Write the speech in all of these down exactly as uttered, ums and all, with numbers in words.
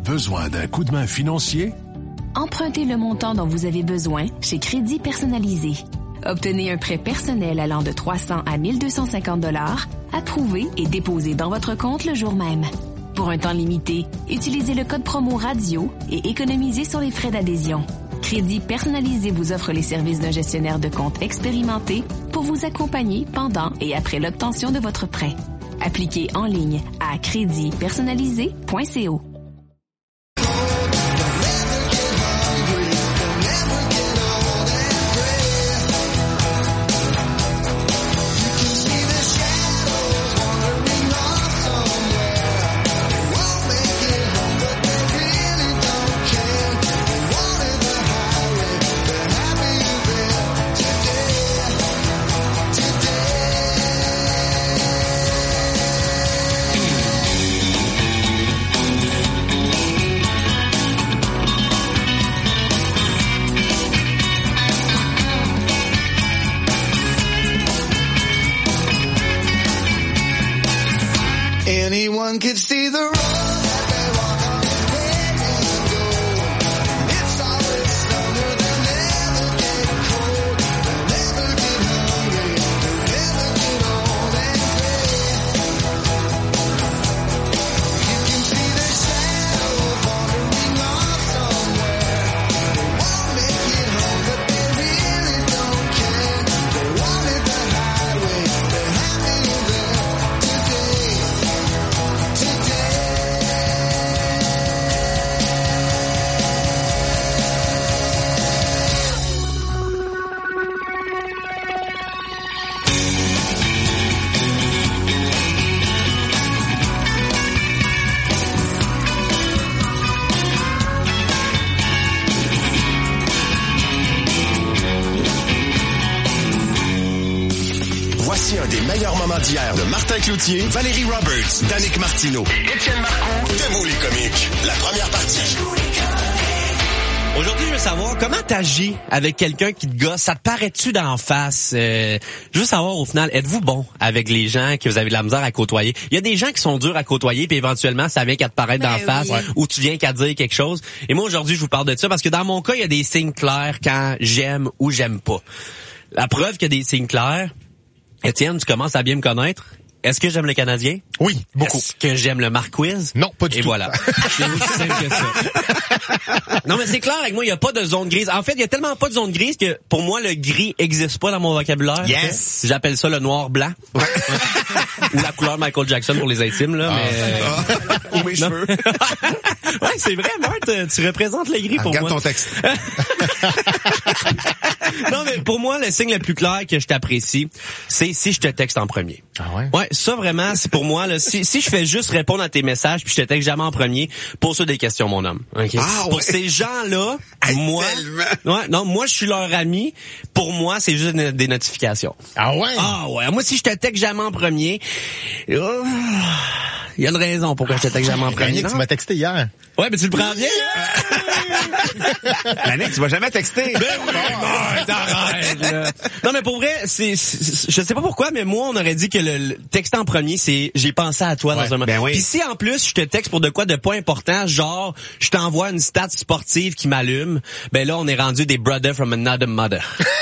Besoin d'un coup de main financier? Empruntez le montant dont vous avez besoin chez Crédit Personnalisé. Obtenez un prêt personnel allant de trois cents à mille deux cent cinquante dollars, approuvé et déposé dans votre compte le jour même. Pour un temps limité, utilisez le code promo radio et économisez sur les frais d'adhésion. Crédit Personnalisé vous offre les services d'un gestionnaire de compte expérimenté pour vous accompagner pendant et après l'obtention de votre prêt. Appliquez en ligne à crédit personnalisé point co. Anyone could see the road that they walk on is paving gold. It's always summer, they'll never get cold. They'll never get hungry, they'll never get old and gray. You can see the shadows wandering off somewhere. They won't make it home, but they really don't care. They wanted the highway, they're happy there today. Voici un des meilleurs moments d'hier de Martin Cloutier, Valérie Roberts, Danick Martineau et Étienne Marcoux. Debout les comiques, la première partie. Aujourd'hui, je veux savoir comment t'agis avec quelqu'un qui te gosse. Ça te paraît-tu d'en face? Euh, je veux savoir, au final, êtes-vous bon avec les gens que vous avez de la misère à côtoyer? Il y a des gens qui sont durs à côtoyer, puis éventuellement, ça vient qu'à te paraître Ben d'en oui. face, ou tu viens qu'à dire quelque chose. Et moi, aujourd'hui, je vous parle de ça parce que dans mon cas, il y a des signes clairs quand j'aime ou j'aime pas. La preuve qu'il y a des signes clairs, Étienne, tu commences à bien me connaître. Est-ce que j'aime le Canadien? Oui, beaucoup. Est-ce que j'aime le Marquise? Non, pas du Et tout. Et voilà. C'est aussi simple que ça. Non, mais c'est clair, avec moi, il n'y a pas de zone grise. En fait, il y a tellement pas de zone grise que, pour moi, le gris existe pas dans mon vocabulaire. Yes! Okay? J'appelle ça le noir-blanc. Ou la couleur Michael Jackson pour les intimes, là, ah, mais... Ah. Ou mes cheveux. Ouais, c'est vrai, Marthe, tu représentes le gris pour Regarde moi. Regarde ton texte. Non, mais pour moi, le signe le plus clair que je t'apprécie, c'est si je te texte en premier. Ah ouais? Ouais, ça vraiment, c'est pour moi, là, si, si je fais juste répondre à tes messages puis je te texte jamais en premier, pose-toi des questions, mon homme. Okay? Ah ouais. Pour ces gens-là, Hey, moi, tellement. ouais, non, moi, je suis leur ami. Pour moi, c'est juste des, des notifications. Ah ouais? Ah ouais. Moi, si je te texte jamais en premier, oh, il y a une raison pourquoi je te texte jamais en premier. Danick, tu m'as texté hier. Ouais, mais tu le prends bien. Danick, tu vas jamais texter. Ben oui, bon, t'arrêtes, là. Non, mais pour vrai, c'est, c'est, je sais pas pourquoi, mais moi, on aurait dit que le, le texte en premier, c'est, j'ai pensé à toi ouais, dans un moment. Ben oui. Puis si, en plus, je te texte pour de quoi de pas important, genre, je t'envoie une stat sportive qui m'allume, ben là, on est rendu des brothers from another mother.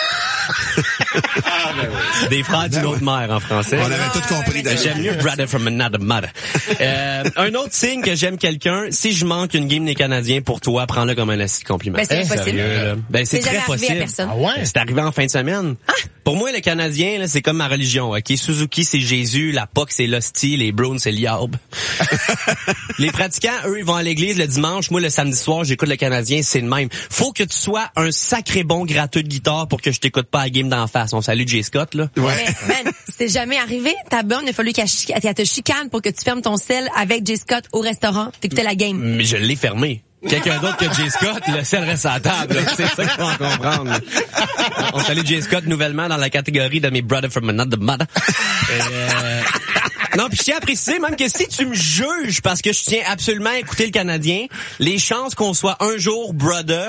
Ah, ben oui. Des frères d'une ben autre oui. mère en français. On avait tout compris. Euh, J'aime mieux brother from another mother. Euh, un autre signe que j'aime quelqu'un, si je manque une game des Canadiens pour toi, prends-le comme un assis compliment. Ben, c'est Eh, impossible. sérieux, là. Ben, c'est C'est très jamais arrivé possible. à personne. Ah ouais? Ben, c'est arrivé en fin de semaine. Ah! Pour moi, le Canadien, là, c'est comme ma religion. Ok, Suzuki, c'est Jésus, la P O C, c'est l'hostie, les Browns, c'est l'Iaube. Les pratiquants, eux, ils vont à l'église le dimanche. Moi, le samedi soir, j'écoute le Canadien, c'est le même. Faut que tu sois un sacré bon gratteux de guitare pour que je t'écoute pas à la game d'en face. On salue Jay Scott, là. Ouais. Mais, man, c'est jamais arrivé. Ta bonne, il a fallu qu'elle chi- qu'elle te chicane pour que tu fermes ton sel avec Jay Scott au restaurant. T'écoutais la game. Mais je l'ai fermé. Quelqu'un d'autre que Jay Scott, le sel reste à la table. là. C'est ça qu'il faut en comprendre. là. On salue Jay Scott nouvellement dans la catégorie de mes brothers from another mother. Euh... Non, puis je tiens à préciser même que si tu me juges parce que je tiens absolument à écouter le Canadien, les chances qu'on soit un jour brother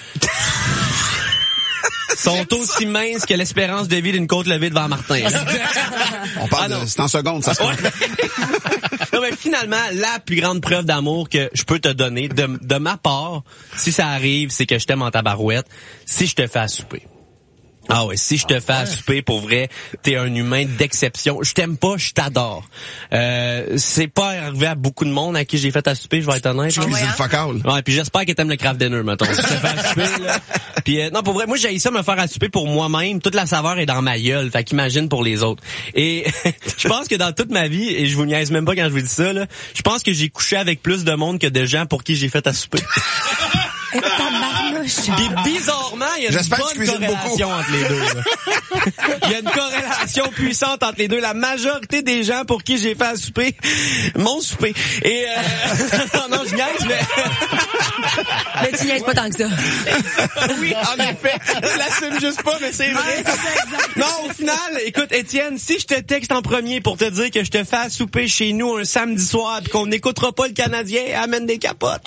sont aussi minces que l'espérance de vie d'une côte levée devant Martin. On parle Ah, non. de... C'est en seconde, ça se compte. Non, Non, mais finalement, la plus grande preuve d'amour que je peux te donner, de, de ma part, si ça arrive, c'est que je t'aime en tabarouette, si je te fais à souper. Ah ouais, si je te fais à souper, pour vrai, t'es un humain d'exception. Je t'aime pas, je t'adore. Euh, c'est pas arrivé à beaucoup de monde à qui j'ai fait à souper, je vais être honnête. Je cuisine fuck all. Ouais, puis j'espère que t'aimes le craft dinner, mettons. Si je te fais à souper, là. Puis euh, non, pour vrai, moi j'ai ça me faire à souper pour moi-même. Toute la saveur est dans ma gueule, fait qu'imagine pour les autres. Et je pense que dans toute ma vie, et je vous niaise même pas quand je vous dis ça, là, je pense que j'ai couché avec plus de monde que de gens pour qui j'ai fait à souper. Et tabarnouche. Puis bizarrement, il y a une J'espère que tu bonne cuisines corrélation beaucoup. entre les deux. là. Il y a une corrélation puissante entre les deux. La majorité des gens pour qui j'ai fait à souper, mon souper. Et euh... non, non, je niaise, mais... Mais tu niaises pas tant que ça. Oui, en effet. Je l'assume juste pas, mais c'est vrai. Non, au final, écoute, Étienne, si je te texte en premier pour te dire que je te fais à souper chez nous un samedi soir pis qu'on n'écoutera pas le Canadien, amène des capotes.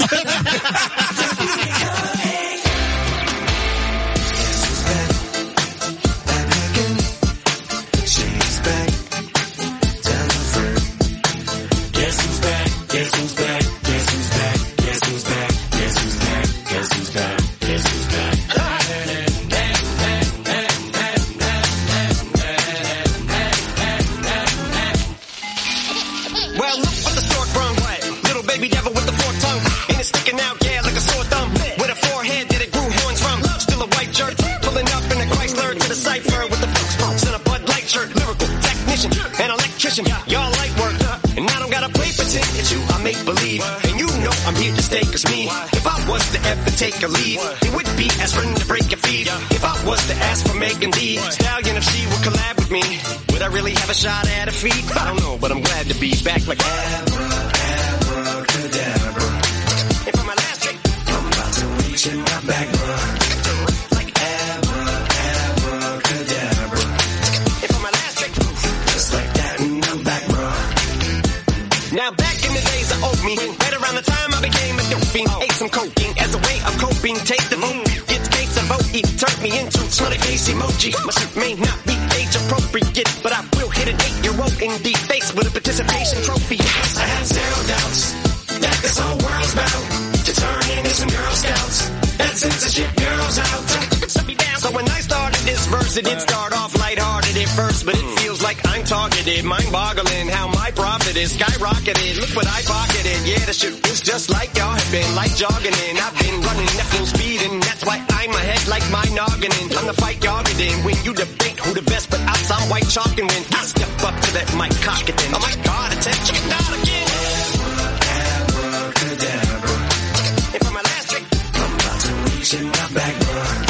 Well, look what the stork brung. Little baby devil with the forked tongue. And it's sticking out, yeah, like a sore thumb. With a forehead that it grew horns from. Still a white shirt. Pulling up in a Chrysler to the cipher with the folks pumps and a Bud Light shirt. Lyrical technician and electrician. Y'all light work. And I don't gotta play pretend. It's you I make believe. And you know I'm here to stay, cause me, if I was to ever take a leave, it would be aspirin to break your feet. If I was to ask for Megan Thee Stallion, if she would collab with me, would I really have a shot at her feet? I don't know, but I'm glad to be back like Abra, abracadabra. And for my last trick, I'm about to reach in my back, bruh. Like Abra, abracadabra. And for my last trick, just like that, and I'm back, bruh. Now back in the days I owed me, right around the time I became a dope fiend, ate some cocaine as a way of coping, take the moon, get case of O E, turned me into smiley face emoji. My suit may not be age appropriate, but I will hit an eight-year-old in the face with a participation trophy. I have zero doubts that this whole world's bound to turn into some Girl Scouts and censorship girls out. So when I started this verse, it did start off lighthearted at first, but it feels like I'm targeted, mind-boggling how my profit is skyrocketed. Look what I pocketed, yeah, the shit is just like y'all have been, like jogging in. I've been running at full speed, and that's why I'm ahead like my noggin. I'm the fight y'all get in when you debate who the best, but outside white chalk, and when I step up to that mic, cock it then. Oh my God, attention, not again. Abracadabra. And for my last trick, I'm about to reach in my back, bruh.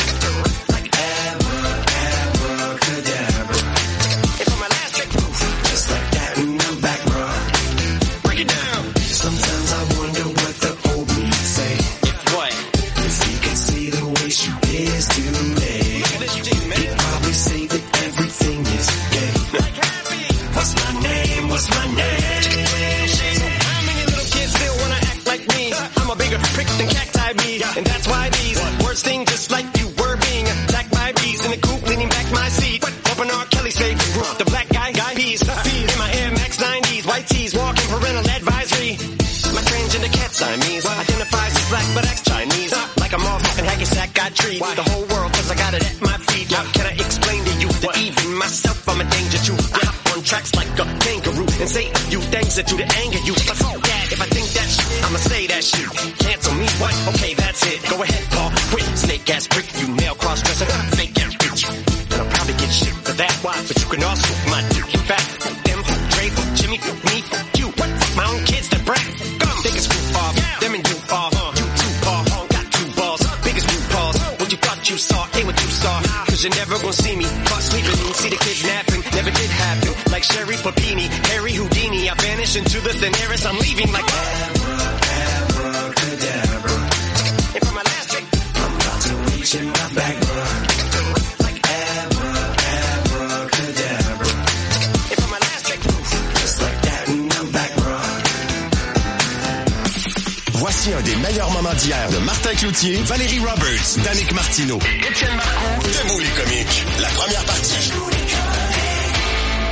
And that's why these words sting just like you were being attacked by bees in the coop, leaning back my seat. Open R. Kelly's favorite group, the black guy, guy peas. In my Air Max nineties, white tees, walking parental advisory. My transgender cat Siamese identifies as black but acts Chinese. Like a motherfucking hacky sack, got treat the whole world cause I got it at my feet. How can I explain to you that even myself I'm a danger to? I hop on tracks like a kangaroo and say a few things that do to anger you. But fuck that, if I think that shit, I'ma say that shit. Cancel me, what? Okay, that's it. Go ahead, Paul, quit. Snake ass prick, you male cross-dresser, fake ass bitch. And I'll probably get shit for that, why? But you can also my dick in fact. Fuck them, fuck Dre, fuck Jimmy, fuck me, fuck you. What? Fuck my own kids that brat. Come, take a screw off. Yeah. Them and you off. Uh, you two paw, uh, got two balls. Biggest root paws. What you thought you saw ain't what you saw. Cause you're never gonna see me caught sleeping. See the kidnapping, never did happen. Like Sherry Papini, Harry Houdini. I vanish into the thin air as I'm leaving like Abra, abracadabra. And for my last trick, I'm about to reach in my back, bruh. Like Abra, abracadabra. And for my last trick, just like that, and I'm back, bruh. Voici un des meilleurs moments d'hier de Martin Cloutier, Valérie Roberts, Danick Martino et Étienne Marcoux de Mots les comiques. La première partie. Valérie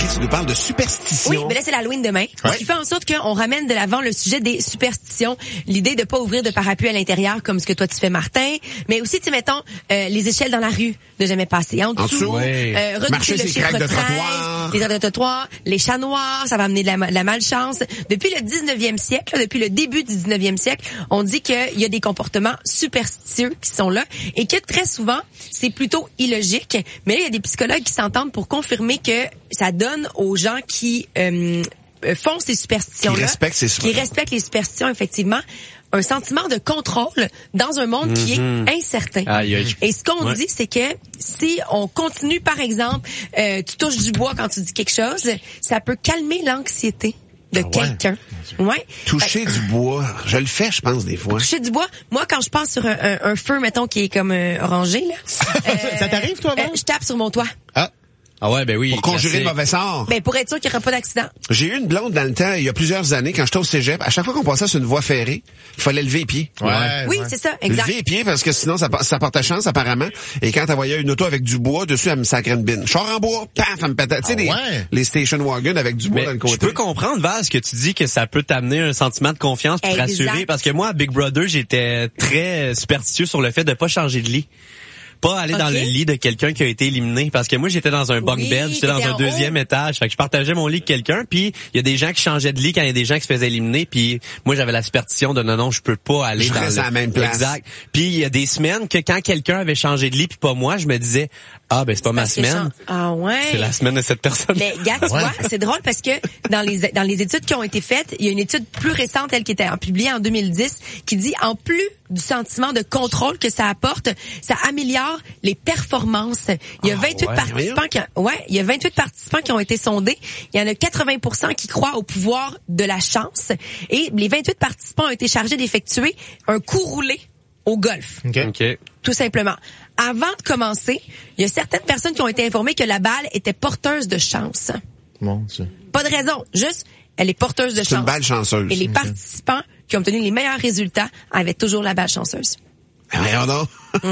tu nous parles de superstition. Oui, mais là, c'est l'Halloween demain. Ce Ouais. qui fait en sorte qu'on ramène de l'avant le sujet des superstitions. L'idée de pas ouvrir de parapluie à l'intérieur comme ce que toi tu fais, Martin. Mais aussi, tu sais, mettons, euh, les échelles dans la rue, de jamais passer en dessous. En dessous, ouais. Euh, redouter Marcher le ses chiffre craques de treize, trottoir. les arrêts de trottoir, les chats noirs, ça va amener de la, de la malchance. Depuis le dix-neuvième siècle, depuis le début du dix-neuvième siècle, on dit qu'il y a des comportements superstitieux qui sont là et que très souvent, c'est plutôt illogique. Mais là, il y a des psychologues qui s'entendent pour confirmer que ça donne aux gens qui euh, font ces superstitions-là, Qui respectent ces qui superstitions. respectent les superstitions, effectivement, un sentiment de contrôle dans un monde qui est incertain. Aïe, aïe. Et ce qu'on Ouais. dit, c'est que si on continue, par exemple, euh, tu touches du bois quand tu dis quelque chose, ça peut calmer l'anxiété de Ah ouais? quelqu'un. Ouais. Toucher du bois. Je le fais, je pense, des fois. Toucher du bois. Moi, quand je passe sur un, un, un feu, mettons, qui est comme euh, orangé, là. Ça t'arrive, toi, Val? euh, je tape sur mon toit. Ah, Ah ouais, ben oui. pour conjurer le classique. mauvais sort. Ben, pour être sûr qu'il n'y aura pas d'accident. J'ai eu une blonde dans le temps, il y a plusieurs années, quand j'étais au cégep. À chaque fois qu'on passait sur une voie ferrée, il fallait lever les pieds. Ouais. Oui, c'est ça, exact. Lever les pieds parce que sinon ça, ça portait chance apparemment. Et quand elle voyait une auto avec du bois dessus, elle me sacrait une bine. Char en bois, paf, elle me pétait. Tu sais, Ah les, ouais? les station wagon avec du bois Mais dans le je côté. peux comprendre, Val, ce que tu dis que ça peut t'amener un sentiment de confiance pour te Exact. rassurer. Parce que moi, à Big Brother, j'étais très superstitieux sur le fait de pas changer de lit. Pas aller dans Ok. le lit de quelqu'un qui a été éliminé. Parce que moi, j'étais dans un bunk Oui, bed, j'étais dans t'étais un en deuxième haut. étage. Fait que je partageais mon lit avec quelqu'un. Puis il y a des gens qui changeaient de lit quand il y a des gens qui se faisaient éliminer. Puis moi, j'avais la superstition de non, non, je peux pas aller Je dans reste le... à la même place. Exact. Puis il y a des semaines que quand quelqu'un avait changé de lit puis pas moi, je me disais, ah ben c'est pas ma Parce que semaine. chan- Ah ouais. C'est la semaine de cette personne. Mais gars, tu vois, c'est drôle parce que dans les dans les études qui ont été faites, il y a une étude plus récente, elle qui était publiée en deux mille dix, qui dit en plus du sentiment de contrôle que ça apporte, ça améliore les performances. Il y a vingt-huit ouais, participants qui ont, ouais, il y a vingt-huit participants qui ont été sondés. Il y en a quatre-vingts pour cent qui croient au pouvoir de la chance et les vingt-huit participants ont été chargés d'effectuer un coup roulé au golf. OK. OK. Tout simplement. Avant de commencer, il y a certaines personnes qui ont été informées que la balle était porteuse de chance. Mon Dieu. Pas de raison, juste elle est porteuse de C'est une chance. balle chanceuse. Et les participants qui ont obtenu les meilleurs résultats avaient toujours la balle chanceuse. Voyons donc.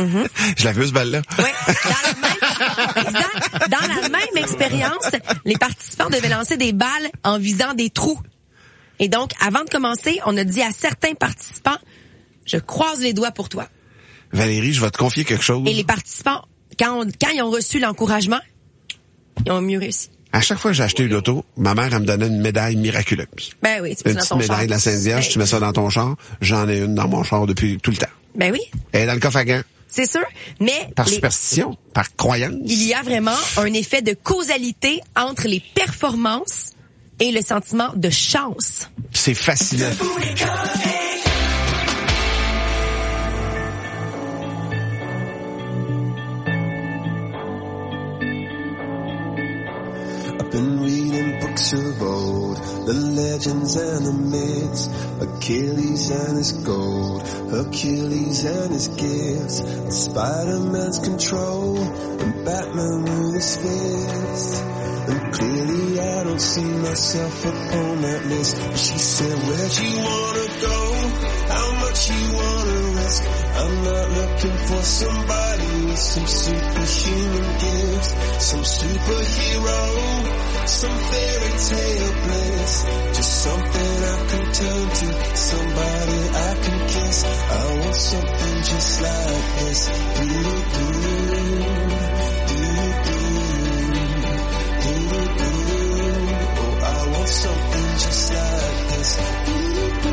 Je l'avais vu, ce balle-là. Ouais, dans la même, exact. Dans la même expérience, les participants devaient lancer des balles en visant des trous. Et donc, avant de commencer, on a dit à certains participants, je croise les doigts pour toi. Valérie, je vais te confier quelque chose. Et les participants, quand, on- quand ils ont reçu l'encouragement, ils ont mieux réussi. À chaque fois que j'ai acheté une auto, ma mère, elle me donnait une médaille miraculeuse. Ben oui, tu mets Une ça petite dans ton char. médaille de la Sainte Vierge, Ben, tu mets ça dans ton char. J'en ai une dans mon char depuis tout le temps. Ben oui, Elle est dans le coffre à gants. c'est sûr. Mais Par les- superstition, par croyance. il y a vraiment un effet de causalité entre les performances et le sentiment de chance. C'est fascinant. I've been reading books of old, the legends and the myths, Achilles and his gold, Hercules and his gifts, and Spider-Man's control, and Batman with his fist. And clearly I don't see myself upon that list. She said, where'd you wanna go? How much you wanna risk? I'm not looking for somebody with some superhuman gifts, some superhero, some fairy tale bliss, just something I can turn to, somebody I can kiss. I want something just like this. Do-do-do, do-do-do, oh, I want something just like this.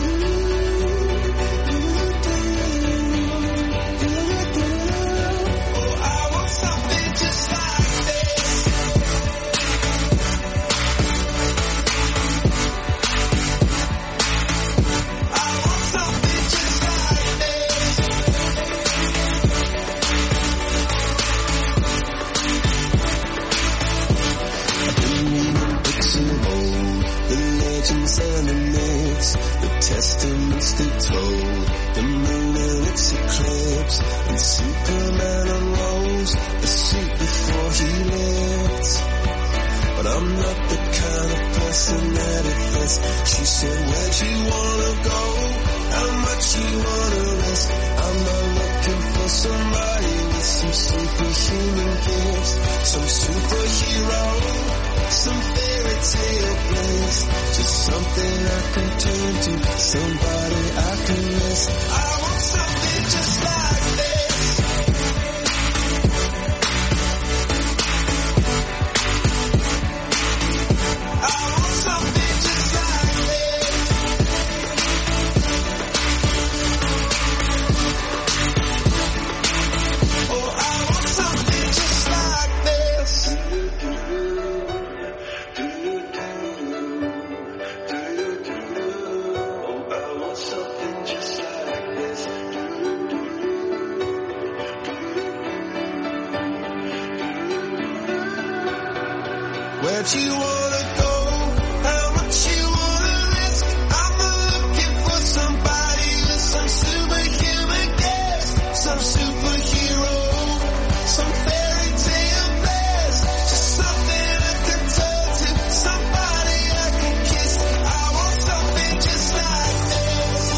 Oh, I want something just like this. I want something just like this. I've been reading books of old, the legends and the myths, the testaments they told, the moon and its eclipse, and Superman unrolls the suit before he lived. But I'm not the kind of person that it fits. She said, where'd you wanna go? How much you wanna risk? I'm not looking for somebody with some superhuman gifts, some superhero, some fairy tale bliss, just something I can turn to, somebody I can miss. I want something just like this. I want something just like this. Oh, I want something just like this. Where'd you wanna go? How much you wanna risk? I'm looking for somebody with some superhuman gifts, some superhero, some fairy tale bliss, just something I can turn to, somebody I can kiss. I want something just like this.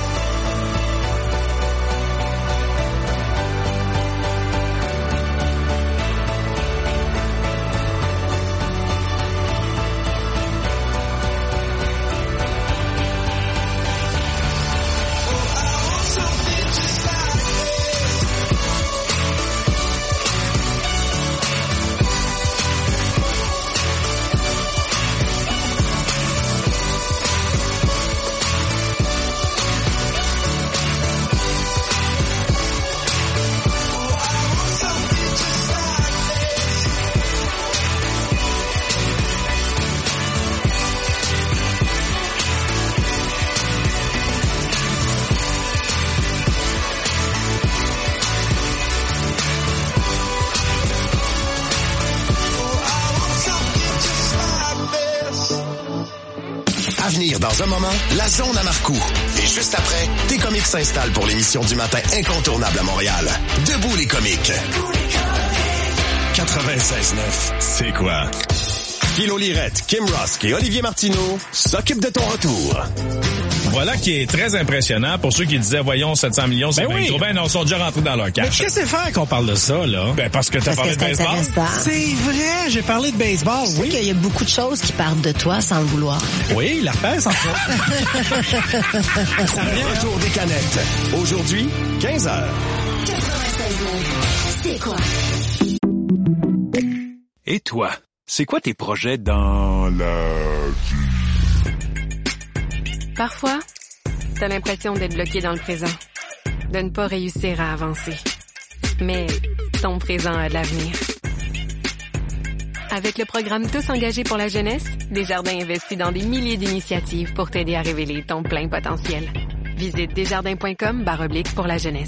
À venir dans un moment, la zone à Marcoux. Et juste après, tes comiques s'installent pour l'émission du matin incontournable à Montréal. Debout les comiques. quatre-vingt-seize neuf, c'est quoi? Philo Lirette, Kim Rusk et Olivier Martineau s'occupent de ton retour. Voilà qui est très impressionnant pour ceux qui disaient, voyons, sept cents millions, c'est Ben bien oui. trop. Ben non, ils sont déjà rentrés dans leur Mais cash. qu'est-ce que c'est faire qu'on parle de ça, là? Ben parce que t'as Parce parlé que de c'est baseball. intéressant. C'est vrai, j'ai parlé de baseball, Tu sais oui. qu'il y a beaucoup de choses qui partent de toi sans le vouloir. Oui, la peste, en fait. Ça revient retour des canettes. Aujourd'hui, quinze heures. C'est quoi? Et toi, c'est quoi tes projets dans la Parfois, t'as l'impression d'être bloqué dans le présent, de ne pas réussir à avancer. Mais ton présent a de l'avenir. Avec le programme Tous engagés pour la jeunesse, Desjardins investit dans des milliers d'initiatives pour t'aider à révéler ton plein potentiel. Visite desjardins.com barre oblique pour la jeunesse.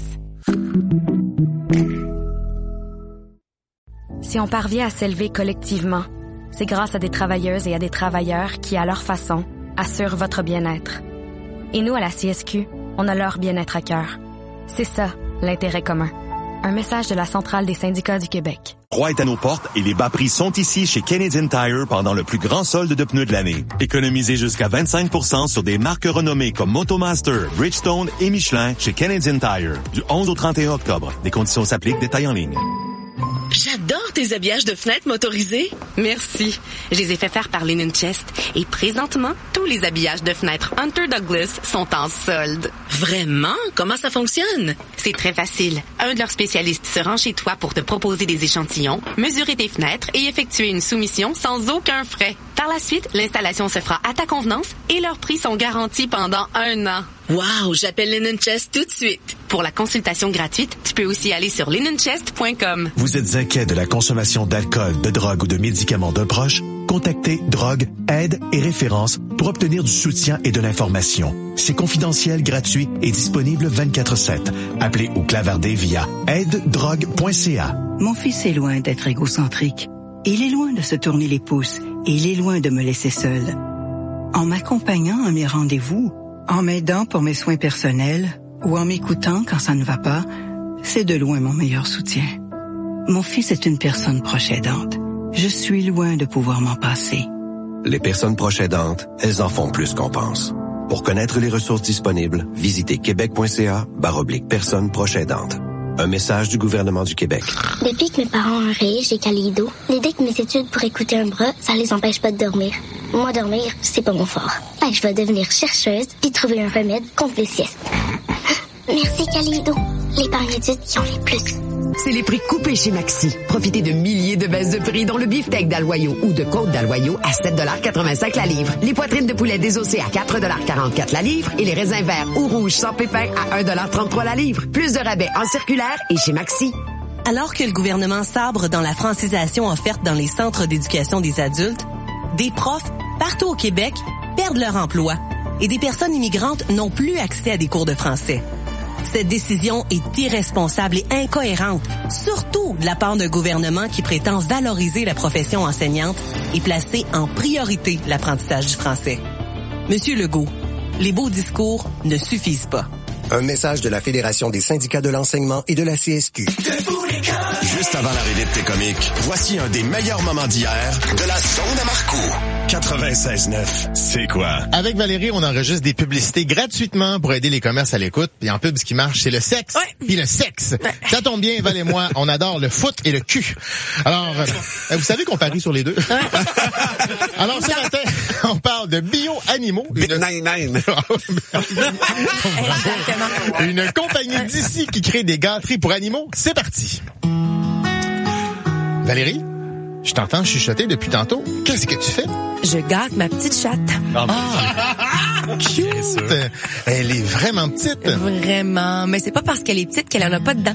Si on parvient à s'élever collectivement, c'est grâce à des travailleuses et à des travailleurs qui, à leur façon, assurent votre bien-être. Et nous, à la C S Q, on a leur bien-être à cœur. C'est ça, l'intérêt commun. Un message de la Centrale des syndicats du Québec. Froid est à nos portes et les bas prix sont ici chez Canadian Tire pendant le plus grand solde de pneus de l'année. Économisez jusqu'à vingt-cinq pour cent sur des marques renommées comme Motomaster, Bridgestone et Michelin chez Canadian Tire. Du onze au trente et un octobre. Des conditions s'appliquent, détails en ligne. J'adore tes habillages de fenêtre motorisés. Merci. Je les ai fait faire par Linen Chest. Et présentement, tous les habillages de fenêtres Hunter Douglas sont en solde. Vraiment? Comment ça fonctionne? C'est très facile. Un de leurs spécialistes se rend chez toi pour te proposer des échantillons, mesurer tes fenêtres et effectuer une soumission sans aucun frais. Par la suite, l'installation se fera à ta convenance et leurs prix sont garantis pendant un an. Wow, j'appelle Linen Chest tout de suite. Pour la consultation gratuite, tu peux aussi aller sur linen chest point com. Vous êtes inquiet de la consommation d'alcool, de drogue ou de médicaments d'un proche? Contactez Drogue, Aide et Référence pour obtenir du soutien et de l'information. C'est confidentiel, gratuit et disponible vingt-quatre sept. Appelez ou clavardez via aide drogue point c a. Mon fils est loin d'être égocentrique. Il est loin de se tourner les pouces et il est loin de me laisser seule. En m'accompagnant à mes rendez-vous, en m'aidant pour mes soins personnels ou en m'écoutant quand ça ne va pas, c'est de loin mon meilleur soutien. Mon fils est une personne proche aidante. Je suis loin de pouvoir m'en passer. Les personnes proches aidantes, elles en font plus qu'on pense. Pour connaître les ressources disponibles, visitez québec point c a barre oblique personnes proches aidantes. Un message du gouvernement du Québec. Depuis que mes parents ont rayé chez Kaleido, l'idée que mes études pour écouter un bras, ça les empêche pas de dormir. Moi, dormir, c'est pas mon fort. Fait que je vais devenir chercheuse puis trouver un remède contre les siestes. Merci Kaleido, l'épargne études qui en fait plus. C'est les prix coupés chez Maxi. Profitez de milliers de baisses de prix, dont le beefsteak d'Aloyau ou de côte d'Aloyau à sept dollars quatre-vingt-cinq la livre. Les poitrines de poulet désossées à quatre dollars quarante-quatre la livre et les raisins verts ou rouges sans pépins à un dollar trente-trois la livre. Plus de rabais en circulaire et chez Maxi. Alors que le gouvernement sabre dans la francisation offerte dans les centres d'éducation des adultes, des profs, partout au Québec, perdent leur emploi et des personnes immigrantes n'ont plus accès à des cours de français. Cette décision est irresponsable et incohérente, surtout de la part d'un gouvernement qui prétend valoriser la profession enseignante et placer en priorité l'apprentissage du français. Monsieur Legault, les beaux discours ne suffisent pas. Un message de la Fédération des syndicats de l'enseignement et de la C S Q. Juste avant l'arrivée de tes comiques, voici un des meilleurs moments d'hier de la zone à Marcoux. quatre-vingt-seize neuf, c'est quoi? Avec Valérie, on enregistre des publicités gratuitement pour aider les commerces à l'écoute. Puis en pub, ce qui marche, c'est le sexe. Ouais. Puis le sexe. Ouais. Ça tombe bien, Val et moi, on adore le foot et le cul. Alors, euh, vous savez qu'on parie sur les deux? Ouais. Alors, ce matin, on parle de bio-animaux. Une... Une compagnie d'ici qui crée des gâteries pour animaux. C'est parti. Valérie, je t'entends chuchoter depuis tantôt. Qu'est-ce que tu fais? Je gâte ma petite chatte. Ah, cute! Elle est vraiment petite. Vraiment. Mais c'est pas parce qu'elle est petite qu'elle en a pas dedans.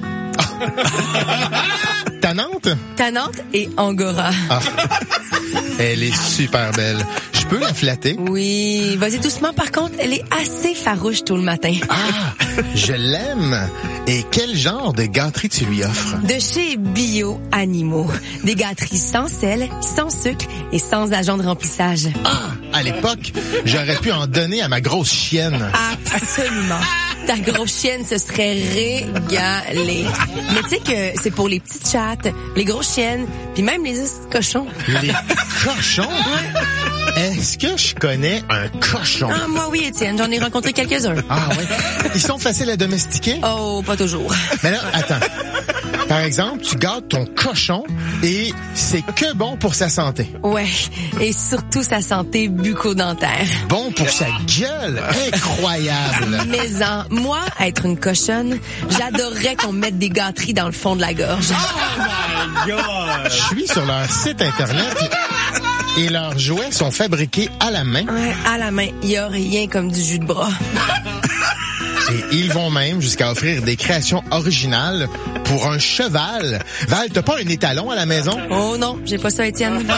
Tannante? Tannante et angora. Ah. Elle est super belle. Je peux la flatter? Oui. Vas-y doucement. Par contre, elle est assez farouche tout le matin. Ah, je l'aime. Et quel genre de gâterie tu lui offres? De chez Bio Animaux. Des gâteries sans sel, sans sucre et sans agent de remplissage. Ah, à l'époque, j'aurais pu en donner à ma grosse chienne. Absolument. Ta grosse chienne se serait régalée. Mais tu sais que c'est pour les petites chattes, les grosses chiennes, puis même les cochons. Les cochons? Ouais. Est-ce que je connais un cochon? Ah, moi oui, Étienne, j'en ai rencontré quelques-uns. Ah oui? Ils sont faciles à domestiquer? Oh, pas toujours. Mais là, attends. Par exemple, tu gâtes ton cochon et c'est que bon pour sa santé. Ouais, et surtout sa santé bucco-dentaire. Bon pour sa gueule, incroyable. Mais en moi, être une cochonne, j'adorerais qu'on mette des gâteries dans le fond de la gorge. Oh my God! Je suis sur leur site internet et leurs jouets sont fabriqués à la main. Ouais, à la main. Il y a rien comme du jus de bras. Et ils vont même jusqu'à offrir des créations originales pour un cheval. Val, t'as pas un étalon à la maison? Oh non, j'ai pas ça, Étienne. Dommage.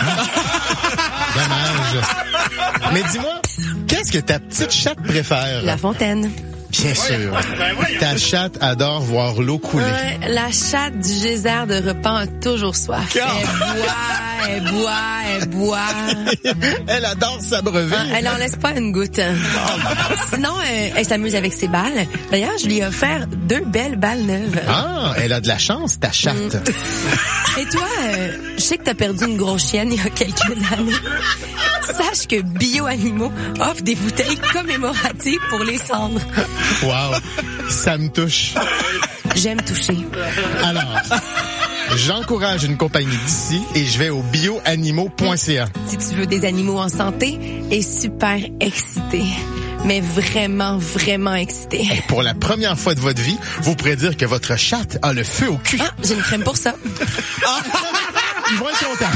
Mais dis-moi, qu'est-ce que ta petite chatte préfère? La fontaine. Bien sûr. Ta chatte adore voir l'eau couler. Ouais, la chatte du geyser de Repent a toujours soif. Elle boit, elle boit, elle boit. Elle adore s'abreuver. Ah, elle en laisse pas une goutte. Sinon, euh, elle s'amuse avec ses balles. D'ailleurs, je lui ai offert deux belles balles neuves. Ah, elle a de la chance, ta chatte. Mm. Et toi, euh, je sais que t'as perdu une grosse chienne il y a quelques années. Sache que Bio Animaux offre des bouteilles commémoratives pour les cendres. Wow, ça me touche. J'aime toucher. Alors, j'encourage une compagnie d'ici et je vais au bio animaux point c a. Si tu veux des animaux en santé et super excités. Mais vraiment, vraiment excité. Et pour la première fois de votre vie, vous pourrez dire que votre chatte a le feu au cul. Ah, j'ai une crème pour ça. Ils vont être contents.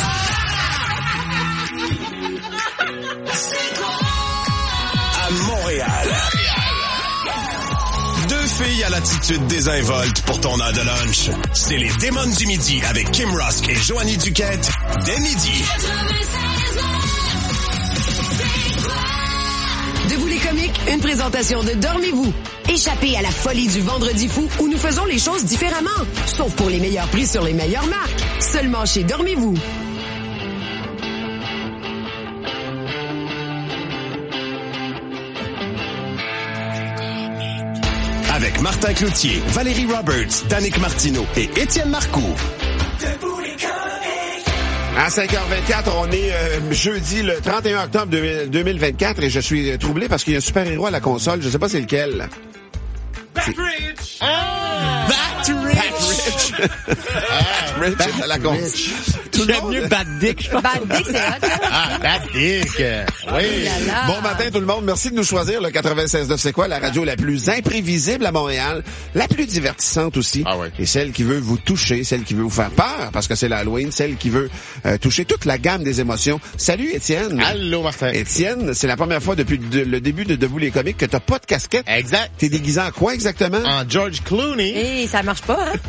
À Montréal. Deux filles à l'attitude désinvolte pour ton heure de lunch. C'est les Démons du Midi avec Kim Rusk et Joanie Duquette dès midi. Debout les comiques, une présentation de Dormez-vous. Échappez à la folie du Vendredi fou où nous faisons les choses différemment. Sauf pour les meilleurs prix sur les meilleures marques. Seulement chez Dormez-vous. Avec Martin Cloutier, Valérie Roberts, Danick Martineau et Étienne Marcoux. À cinq heures vingt-quatre, on est euh, jeudi le trente et un octobre deux mille vingt-quatre et je suis troublé parce qu'il y a un super-héros à la console. Je sais pas c'est lequel. Ah! Back to Rich! Back Rich! ah, Rich Back à la con. Rich. Tout le J'aime monde... mieux Bad Dick, je pense. Bad Dick, c'est hot, là. Ah, Bad Dick! Oui! Là, là. Bon matin tout le monde, merci de nous choisir le quatre-vingt-seize neuf. C'est quoi? La radio la plus imprévisible à Montréal, la plus divertissante aussi, ah ouais. et celle qui veut vous toucher, celle qui veut vous faire peur, parce que c'est l'Halloween, celle qui veut euh, toucher toute la gamme des émotions. Salut Étienne! Allô Martin! Étienne, c'est la première fois depuis de- le début de Debout les comiques que t'as pas de casquette. Exact. T'es déguisé en quoi exactement? En George Clooney. Et ça marche pas, hein?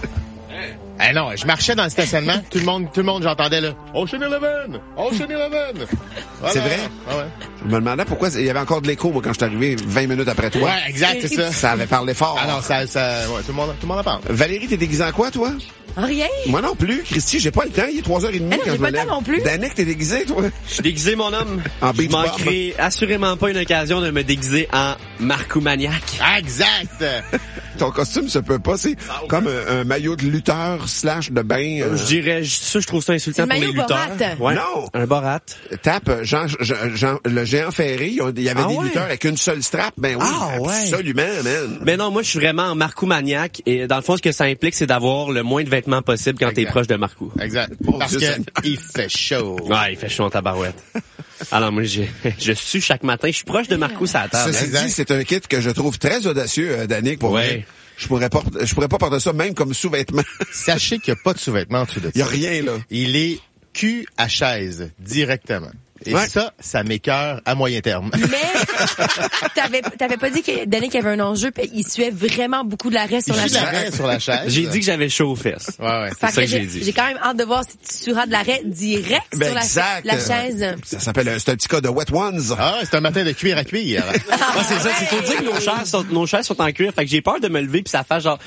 Eh non, je marchais dans le stationnement, tout le monde, tout le monde, j'entendais là. Ocean Eleven! Ocean Eleven! Voilà. C'est vrai? Ah ouais. Je me demandais pourquoi il y avait encore de l'écho, moi, quand je suis arrivé vingt minutes après toi. Ouais, exact, c'est ça. Ça avait parlé fort. Alors, ça, ça, ouais, tout le monde, tout le monde en parle. Valérie, t'es déguisé en quoi, toi? En rien. Moi non plus. Christy, j'ai pas le temps. Il est trois heures trente Ah non, quand j'ai je pas me le temps lève. non plus. Danick, t'es déguisé, toi? Je suis déguisé, mon homme. En Je Beach Bomb. manquerai assurément pas une occasion de me déguiser en Marco Maniac. Exact! Ton costume se peut pas. C'est comme un, un maillot de lutteur slash de bain. euh, Je dirais, ça, je trouve ça insultant C'est le pour les maillot lutteurs. Borat. Ouais. Non. Un Borat. Tape Jean, Jean, Jean- le géant ferré. Il y avait Ah des ouais? lutteurs avec une seule strap. Ben oui, Ah ouais. absolument, man. Mais non, moi, je suis vraiment en Marco Maniac. Et dans le fond, ce que ça implique, c'est d'avoir le moins de vêtements possible quand t'es Exact. proche de Marco. Exact. Mon Parce Dieu que Seigneur. il fait chaud. Ouais, il fait chaud en tabarouette. Alors moi, je, je sue chaque matin. Je suis proche de Marco sur la table. Ceci exact. dit, c'est un kit que je trouve très audacieux, euh, Danick, pour Ouais. vrai. Je pourrais pas, je pourrais pas porter ça même comme sous-vêtement. Sachez qu'il n'y a pas de sous-vêtements en dessous de ça. Il y a rien, là. Il est cul à chaise, directement. Et Ouais. ça, ça m'écoeure à moyen terme. Mais, t'avais, t'avais pas dit que Danick avait un enjeu, puis il suait vraiment beaucoup de l'arrêt sur Il la suit de chaise. l'arrêt sur la chaise. J'ai dit que j'avais chaud aux fesses. Ouais, ouais. Fait C'est ça que j'ai, j'ai dit. j'ai quand même hâte de voir si tu sueras de l'arrêt direct Ben, sur la, exact. la chaise. Ça s'appelle, un- c'est un petit cas de Wet Ones. Ah, c'est un matin de cuir à cuir. Ah, c'est ça. C'est faut dire que nos chaises sont, nos chaises sont en cuir. Fait que j'ai peur de me lever puis ça fait genre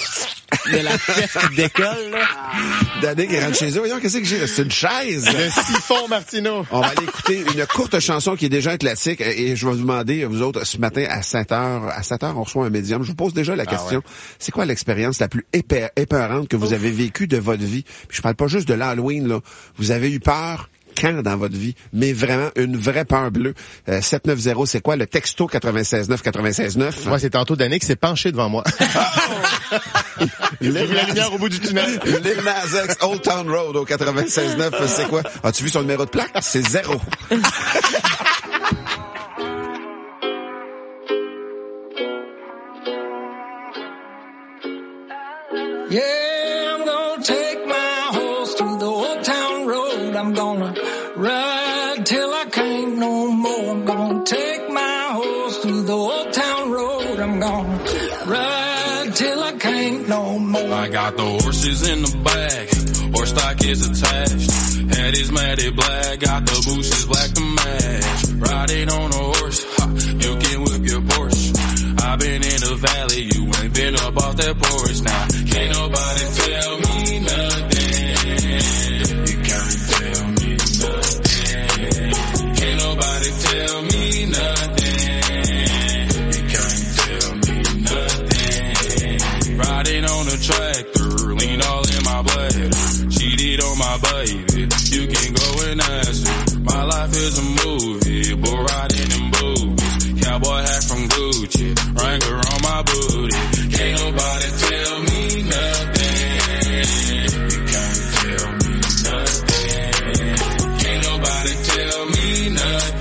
de la fesse qui décolle, là. Danick est rentré chez eux. Voyons, qu'est-ce que j'ai? C'est une chaise. Le siphon Martineau. On va aller écouter une courte chanson qui est déjà un classique et je vais vous demander, vous autres, ce matin à sept heures, à sept heures, on reçoit un médium. Je vous pose déjà la question. ouais. C'est quoi l'expérience la plus épé- épeurante que vous avez vécue de votre vie? Puis je parle pas juste de l'Halloween, là. Vous avez eu peur quand dans votre vie? Mais vraiment, une vraie peur bleue. Euh, sept neuf zéro, c'est quoi? Le texto quatre-vingt-seize neuf quatre-vingt-seize neuf. Moi, c'est tantôt Danick qui s'est penché devant moi. Il a vu la lumière au bout du tunnel. Lil Nas X, Old Town Road au quatre-vingt-seize neuf, c'est quoi? As-tu vu son numéro de plaque? C'est zéro. Yeah, I'm gonna take my horse through the old town road. I'm gonna ride till I can't no more. I'm gonna take my horse through the old town road. I'm gonna ride till I can't no more. I got the horses in the back, horse stock is attached. Head is matted black, got the bushes black to match. Riding on a horse, ha, you can whip your Porsche. I've been in the valley, you ain't been up off that porch. Now, can't nobody tell me nothing. You can't tell me nothing. Can't nobody tell me nothing. You can't tell me nothing. Riding on a tractor, lean all in my blood. Cheated on my baby, you can go and ask her. My life is a movie, bull riding in boobies. Cowboy hat from Gucci, Wrangler on my booty. Can't nobody tell me nothing. You can't tell me nothing. Can't nobody tell me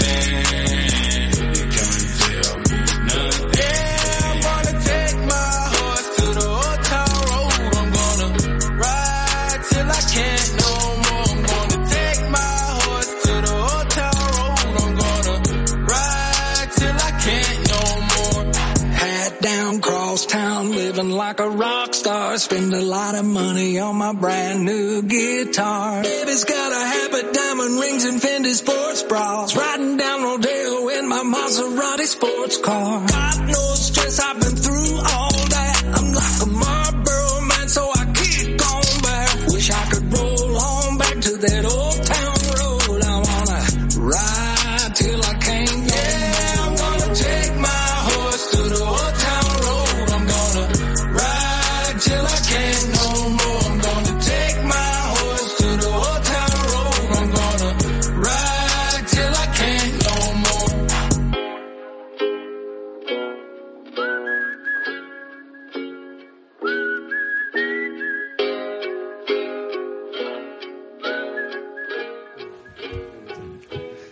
nothing. You can't tell me nothing. Yeah, I'm gonna take my horse to the old town road. I'm gonna ride till I can't no more. I'm gonna take my horse to the old town road. I'm gonna ride till I can't no more. Hat down, cross town, living like a rock star. Spend a lot of money on my brand new guitar. Baby's got a habit, diamond rings and Fendi sports bras. Riding down Rodeo in my Maserati sports car. Got no stress, I've been through all that. I'm like a Marlboro man, so I keep going back. Wish I could roll on back to that old town road. I wanna ride till I can't no more. I'm gonna take my horse to the old town road. I'm gonna ride till I can't no more. I'm gonna take my horse to the old town road. I'm gonna ride till I can't no more.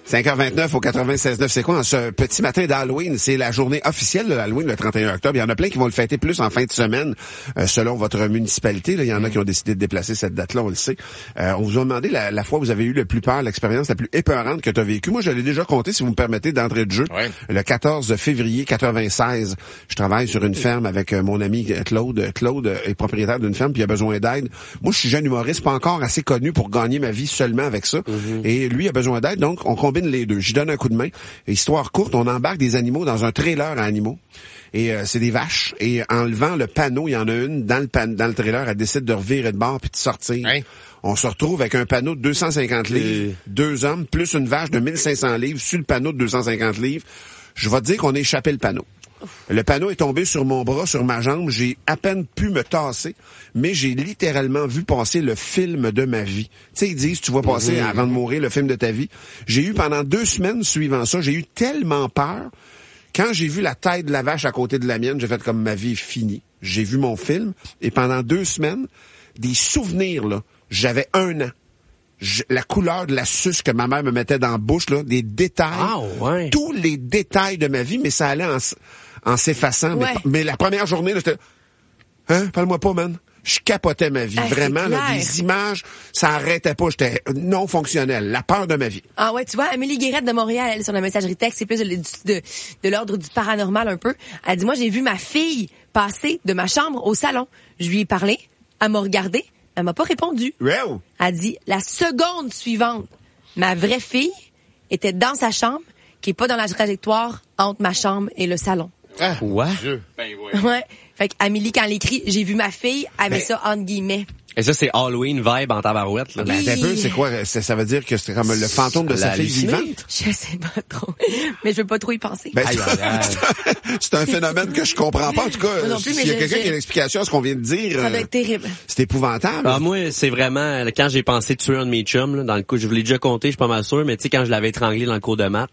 cinq heures vingt-neuf au quatre-vingt-seize neuf, c'est quoi? En ce petit matin d'Halloween, c'est la journée officielle de l'Halloween, le trente et un octobre. Il y en a plein qui vont le fêter plus en fin de semaine, euh, selon votre municipalité. Là, il y en a qui ont décidé de déplacer cette date-là, on le sait. Euh, on vous a demandé la, la fois où vous avez eu le plus peur, l'expérience la plus épeurante que tu as vécue. Moi, je l'ai déjà compté, si vous me permettez, d'entrée de jeu. Ouais. Le quatorze février quatre-vingt-seize, je travaille sur une ferme avec euh, mon ami Claude. Claude est propriétaire d'une ferme, puis il a besoin d'aide. Moi, je suis jeune humoriste, pas encore assez connu pour gagner ma vie seulement avec ça. Mm-hmm. Et lui a besoin d'aide, donc on combine les deux. J'y donne un coup de main. Histoire courte, on embarque des animaux dans un trailer à animaux. Et euh, c'est des vaches. Et en levant le panneau, il y en a une dans le pan- dans le trailer, elle décide de revirer de bord puis de sortir. Hein? On se retrouve avec un panneau de deux cent cinquante livres, deux hommes, plus une vache de mille cinq cents livres sur le panneau de deux cent cinquante livres. Je vais te dire qu'on a échappé le panneau. Le panneau est tombé sur mon bras, sur ma jambe. J'ai à peine pu me tasser, mais j'ai littéralement vu passer le film de ma vie. Tu sais, ils disent, tu vas passer, mmh. avant de mourir, le film de ta vie. J'ai eu, pendant deux semaines suivant ça, j'ai eu tellement peur. Quand j'ai vu la tête de la vache à côté de la mienne, j'ai fait comme ma vie est finie. J'ai vu mon film, et pendant deux semaines, des souvenirs, là, j'avais un an. Je, la couleur de la suce que ma mère me mettait dans la bouche, là, des détails, ah, ouais. tous les détails de ma vie, mais ça allait en, en s'effaçant. Ouais. Mais, mais la première journée, là, j'étais, hein, parle-moi pas, man. Je capotais ma vie. Ah, vraiment, là, des images, ça arrêtait pas. J'étais non fonctionnel. La peur de ma vie. Ah ouais, tu vois, Amélie Guérette de Montréal, elle, sur la messagerie texte, c'est plus de, de, de, de l'ordre du paranormal un peu. Elle dit, moi, j'ai vu ma fille passer de ma chambre au salon. Je lui ai parlé, elle m'a regardé. Elle m'a pas répondu. Wow. Elle a dit, la seconde suivante, ma vraie fille était dans sa chambre, qui est pas dans la trajectoire entre ma chambre et le salon. Ah, ouais. Ben, ouais. Ouais. Fait qu'Amélie, quand elle écrit, j'ai vu ma fille, elle met ben, ça entre guillemets. Et ça, c'est Halloween vibe en tabarouette, là. Ben, un peu, c'est quoi? Ça, ça veut dire que c'est comme le fantôme de sa fille vivante? Je sais pas trop. Mais je veux pas trop y penser. Ben, aïe, aïe, aïe. C'est un phénomène que je comprends pas. En tout cas, non plus, s'il y a quelqu'un je... qui a une explication à ce qu'on vient de dire. Ça doit être terrible. C'est épouvantable. Ah, moi, c'est vraiment, quand j'ai pensé tuer un de mes chums, là, dans le coup, je vous l'ai déjà compté, je suis pas mal sûr, mais tu sais, quand je l'avais étranglé dans le cours de maths,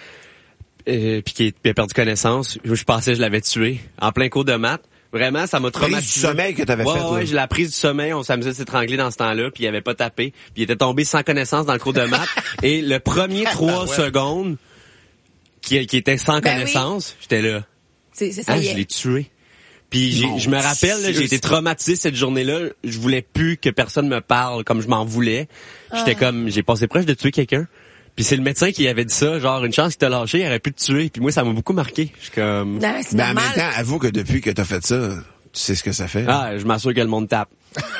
euh, puis qu'il a perdu connaissance, je pensais que je l'avais tué. En plein cours de maths. Vraiment, ça m'a traumatisé. Prise du sommeil que t'avais ouais, fait. Ouais, ouais, j'ai la prise du sommeil. On s'amusait de s'étrangler dans ce temps-là, puis il avait pas tapé, puis il était tombé sans connaissance dans le cours de maths. Et le premier trois ouais. secondes qui, qui était sans ben connaissance, oui. j'étais là. C'est, c'est ça. Ah, y est. je l'ai tué. Puis j'ai, je me rappelle, là, j'ai été traumatisé cette journée-là. Je voulais plus que personne me parle comme je m'en voulais. J'étais ah. comme, j'ai passé proche de tuer quelqu'un. Puis c'est le médecin qui avait dit ça, genre une chance qu'il t'a lâché, il aurait pu te tuer. Puis moi, ça m'a beaucoup marqué. Je suis comme... Non, c'est mais normal. en même temps, avoue que depuis que t'as fait ça, tu sais ce que ça fait. Ah, je m'assure que le monde tape.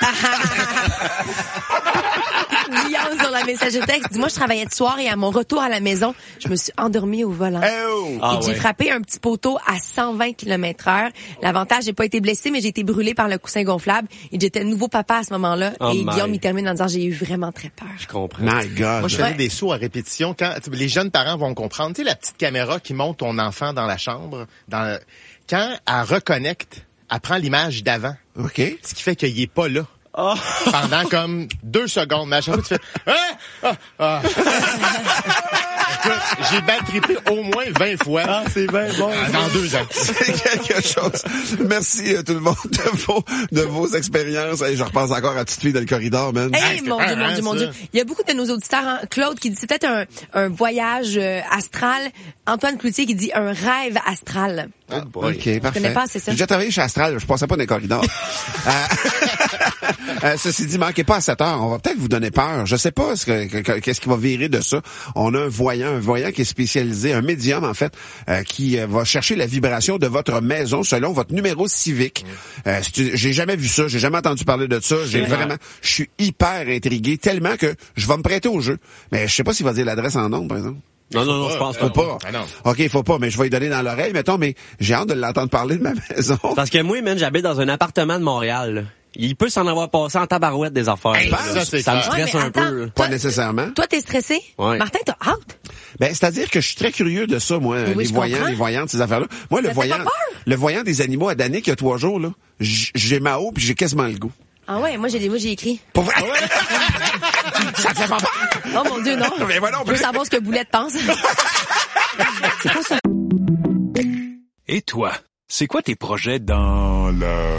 Guillaume sur la messagerie texte dit, moi je travaillais de soir et à mon retour à la maison, je me suis endormie au volant. Oh! Ah, et j'ai ouais. frappé un petit poteau à cent vingt kilomètres heure. L'avantage, j'ai pas été blessée, mais j'ai été brûlée par le coussin gonflable et j'étais nouveau papa à ce moment-là. Oh et my. Guillaume, il termine en disant, j'ai eu vraiment très peur. Je comprends. My God. Moi, je faisais ouais. des sauts à répétition. Quand les jeunes parents vont comprendre, tu sais, la petite caméra qui monte ton enfant dans la chambre, dans le... quand elle reconnecte, elle prend l'image d'avant. OK. Ce qui fait qu'il est pas là. Oh. Pendant comme deux secondes. Mais à chaque fois, tu fais... Ah! Ah! Ah! Écoute, j'ai bien trippé au moins vingt fois. Ah, c'est bien bon. Dans deux ans. C'est quelque chose. Merci à tout le monde de vos, de vos expériences. Hey, je repense encore à petite fille dans le corridor, man. Hey, mon Dieu, mon Dieu, mon Dieu. Il y a beaucoup de nos auditeurs, hein, Claude, qui dit c'est peut-être un, un voyage euh, astral. Antoine Cloutier qui dit un rêve astral. Ah, boy. OK, parfait. Je connais pas, c'est ça. J'ai déjà travaillé chez Astral, je passais pas dans les corridors. euh, euh, ceci dit, manquez pas à sept heures. On va peut-être vous donner peur. Je sais pas ce que, que, qu'est-ce qui va virer de ça. On a un voyant, un voyant qui est spécialisé, un médium en fait, euh, qui euh, va chercher la vibration de votre maison selon votre numéro civique. Mmh. Euh, j'ai jamais vu ça, j'ai jamais entendu parler de ça. J'ai mmh. vraiment, je suis hyper intrigué, tellement que je vais me prêter au jeu. Mais je sais pas s'il va dire l'adresse en nombre, par exemple. Non, non, non, je pense faut pas. pas. Ah non. OK, faut pas, mais je vais lui donner dans l'oreille, mettons, mais j'ai hâte de l'entendre parler de ma maison. Parce que moi, man, j'habite dans un appartement de Montréal, là. Il peut s'en avoir passé en tabarouette des affaires. Hey, ça, ça, ça me stresse ouais, un attends, peu. Toi, pas nécessairement. Toi, t'es stressé? Ouais. Martin, t'as hâte? Ben, c'est-à-dire que je suis très curieux de ça, moi, oui, les voyants, les voyantes, ces affaires-là. Moi, le ça voyant, le voyant des animaux à Danick, il y a trois jours, là, j'ai ma haut puis j'ai quasiment le goût. Ah ouais, moi j'ai des, moi j'ai écrit. Pour vrai? Ça te fait pas peur? Oh mon Dieu, non. Mais voilà, on peut savoir ce que Boulette pense. C'est quoi ça? Et toi, c'est quoi tes projets dans la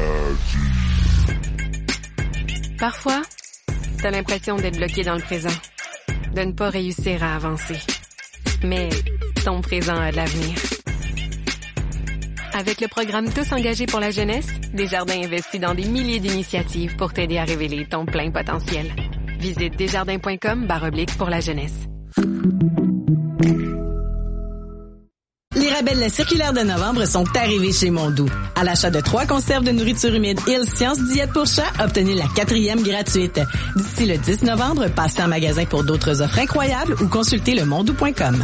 vie? Parfois, t'as l'impression d'être bloqué dans le présent, de ne pas réussir à avancer. Mais ton présent a de l'avenir. Avec le programme Tous engagés pour la jeunesse, Desjardins investit dans des milliers d'initiatives pour t'aider à révéler ton plein potentiel. Visite desjardins.com barre oblique pour la jeunesse. Les rabais de la circulaire de novembre sont arrivés chez Mondou. À l'achat de trois conserves de nourriture humide Hills Science Diète pour chat, obtenez la quatrième gratuite. D'ici le dix novembre, passez en magasin pour d'autres offres incroyables ou consultez le mondou point com.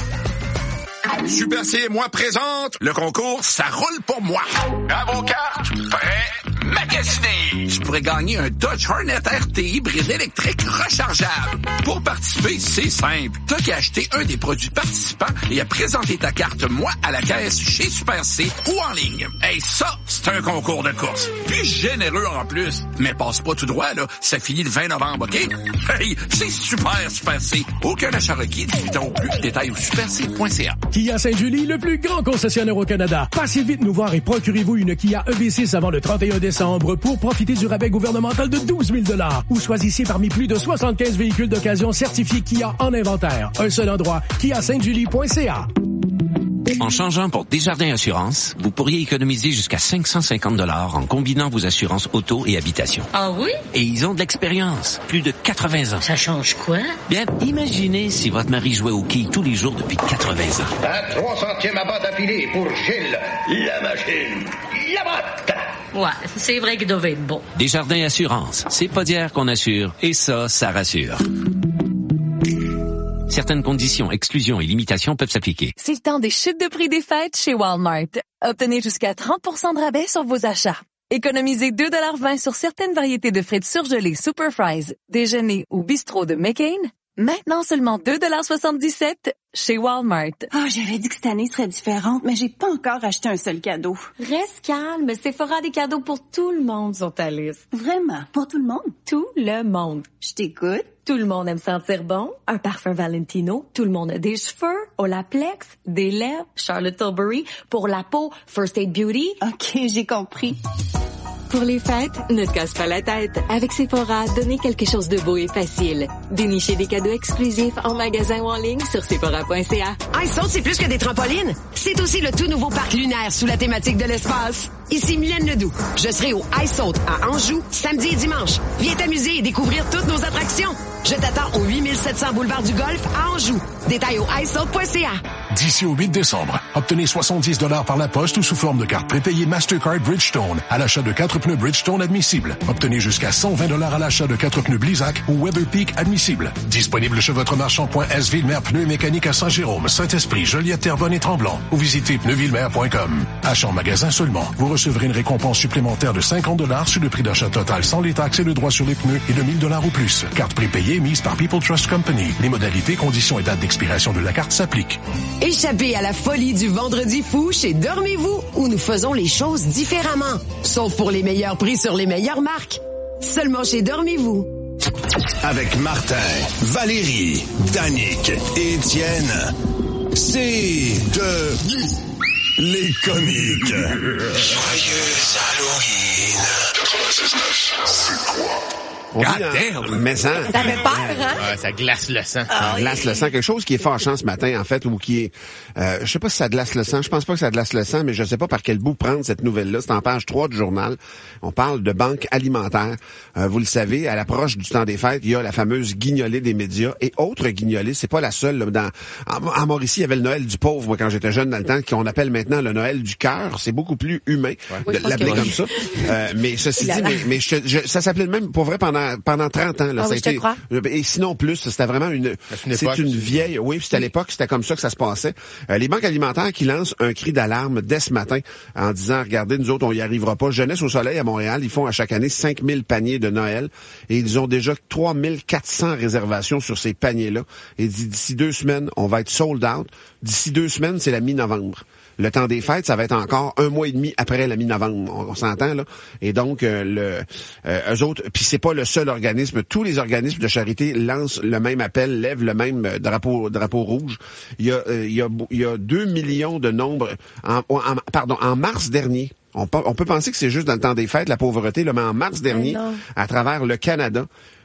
Super C et moi présente le concours Ça roule pour moi. À vos cartes, prêts, magasinés. Tu pourrais gagner un Dodge Hornet R T hybride électrique rechargeable. Pour participer, c'est simple. T'as qu'à acheter un des produits participants et à présenter ta carte Moi à la caisse chez Super C ou en ligne. Hey, ça, c'est un concours de course. Puis généreux en plus. Mais passe pas tout droit, là. Ça finit le vingt novembre, OK? Hey, c'est super, Super C. Aucun achat requis, dix-huit ans ou plus. Détails au super c point c a. Kia Sainte-Julie, le plus grand concessionnaire au Canada. Passez vite nous voir et procurez-vous une Kia E V six avant le trente et un décembre pour profiter du rabais gouvernemental de douze mille dollars. Ou choisissez parmi plus de soixante-quinze véhicules d'occasion certifiés Kia en inventaire. Un seul endroit, kia sainte julie point c a. En changeant pour Desjardins Assurance, vous pourriez économiser jusqu'à cinq cent cinquante dollars en combinant vos assurances auto et habitation. Ah oui? Et ils ont de l'expérience, plus de quatre-vingts ans. Ça change quoi? Bien, imaginez si votre mari jouait au quilles tous les jours depuis quatre-vingts ans. Un trois centièmes à bas d'affilée pour Gilles, la machine, la botte. Ouais, c'est vrai qu'il devait être bon. Desjardins Assurance, c'est pas d'hier qu'on assure, et ça, ça rassure. Certaines conditions, exclusions et limitations peuvent s'appliquer. C'est le temps des chutes de prix des fêtes chez Walmart. Obtenez jusqu'à trente pour cent de rabais sur vos achats. Économisez deux virgule vingt dollars sur certaines variétés de frites surgelées Super Fries, déjeuner ou bistrot de McCain. Maintenant seulement deux virgule soixante-dix-sept chez Walmart. Ah, oh, j'avais dit que cette année serait différente, mais j'ai pas encore acheté un seul cadeau. Reste calme, Sephora a des cadeaux pour tout le monde sur ta liste. Vraiment? Pour tout le monde? Tout le monde. Je t'écoute. Tout le monde aime sentir bon. Un parfum Valentino. Tout le monde a des cheveux. Olaplex. Des lèvres. Charlotte Tilbury. Pour la peau, First Aid Beauty. OK, j'ai compris. Pour les fêtes, ne te casse pas la tête. Avec Sephora, donnez quelque chose de beau et facile. Dénichez des cadeaux exclusifs en magasin ou en ligne sur sephora point c a. iSaute, c'est plus que des trampolines. C'est aussi le tout nouveau parc lunaire sous la thématique de l'espace. Ici Mylène Ledoux. Je serai au iSaute à Anjou, samedi et dimanche. Viens t'amuser et découvrir toutes nos attractions. Je t'attends au huit mille sept cents boulevard du Golfe à Anjou. Détails au i saute point c a. D'ici au huit décembre, obtenez soixante-dix dollars par la poste ou sous forme de carte prépayée Mastercard Bridgestone à l'achat de quatre pneus Bridgestone admissibles. Obtenez jusqu'à cent vingt dollars à l'achat de quatre pneus Blizzak ou Weather Peak admissibles. Disponible chez votre marchand point s Villemer Pneus et Mécanique à Saint-Jérôme, Saint-Esprit, Joliette, Terrebonne et Tremblant. Ou visitez pneus villemer point com. Achat en magasin seulement. Vous recevrez une récompense supplémentaire de cinquante dollars sur le prix d'achat total sans les taxes et le droit sur les pneus et de mille dollars ou plus. Carte prépayée mise par People Trust Company. Les modalités, conditions et dates d'expiration de la carte s'appliquent. Échappez à la folie du vendredi fou chez Dormez-vous, où nous faisons les choses différemment. Sauf pour les meilleurs prix sur les meilleures marques. Seulement chez Dormez-vous. Avec Martin, Valérie, Danick et Étienne, c'est de les comiques. Joyeux Halloween. quatre-vingt-seize neuf, c'est quoi? On dit, hein, mais ça, ça fait peur, hein? Ouais, ça glace le sang. Ça oh, glace oui. le sang. Quelque chose qui est fâchant ce matin, en fait, ou qui est... Euh, je sais pas si ça glace le sang. Je pense pas que ça glace le sang, mais je sais pas par quel bout prendre cette nouvelle-là. C'est en page trois du journal. On parle de banque alimentaire. Euh, vous le savez, à l'approche du temps des fêtes, il y a la fameuse guignolée des médias. Et autre guignolée, c'est pas la seule. Là, dans, en, en Mauricie, il y avait le Noël du pauvre, moi, quand j'étais jeune dans le temps, qu'on appelle maintenant le Noël du cœur. C'est beaucoup plus humain ouais. de oui, l'appeler oui. comme ça. Euh, mais ceci dit, mais, mais je, je, ça s'appelait même, pour vrai, pendant, pendant trente ans. Là, ah, ça oui, a été, je te crois. et sinon plus, c'était vraiment une, une c'est époque, une aussi. vieille, oui, puis c'était à l'époque, c'était comme ça que ça se passait. Euh, les banques alimentaires qui lancent un cri d'alarme dès ce matin en disant, regardez, nous autres, on y arrivera pas. Jeunesse au soleil à Montréal, ils font à chaque année cinq mille paniers de Noël et ils ont déjà trois mille quatre cents réservations sur ces paniers-là. Et d'ici deux semaines, on va être sold out. D'ici deux semaines, c'est la mi-novembre. Le temps des fêtes, ça va être encore un mois et demi après la mi-novembre. On, on s'entend, là. Et donc, euh, le, euh, eux autres, puis c'est pas le seul organisme. Tous les organismes de charité lancent le même appel, lèvent le même euh, drapeau, drapeau rouge. Il y a, euh, il y a, il y a deux millions de nombres. En, en, pardon, en mars dernier. On peut, on peut penser que c'est juste dans le temps des fêtes, la pauvreté, là, mais en mars dernier, à travers le Canada,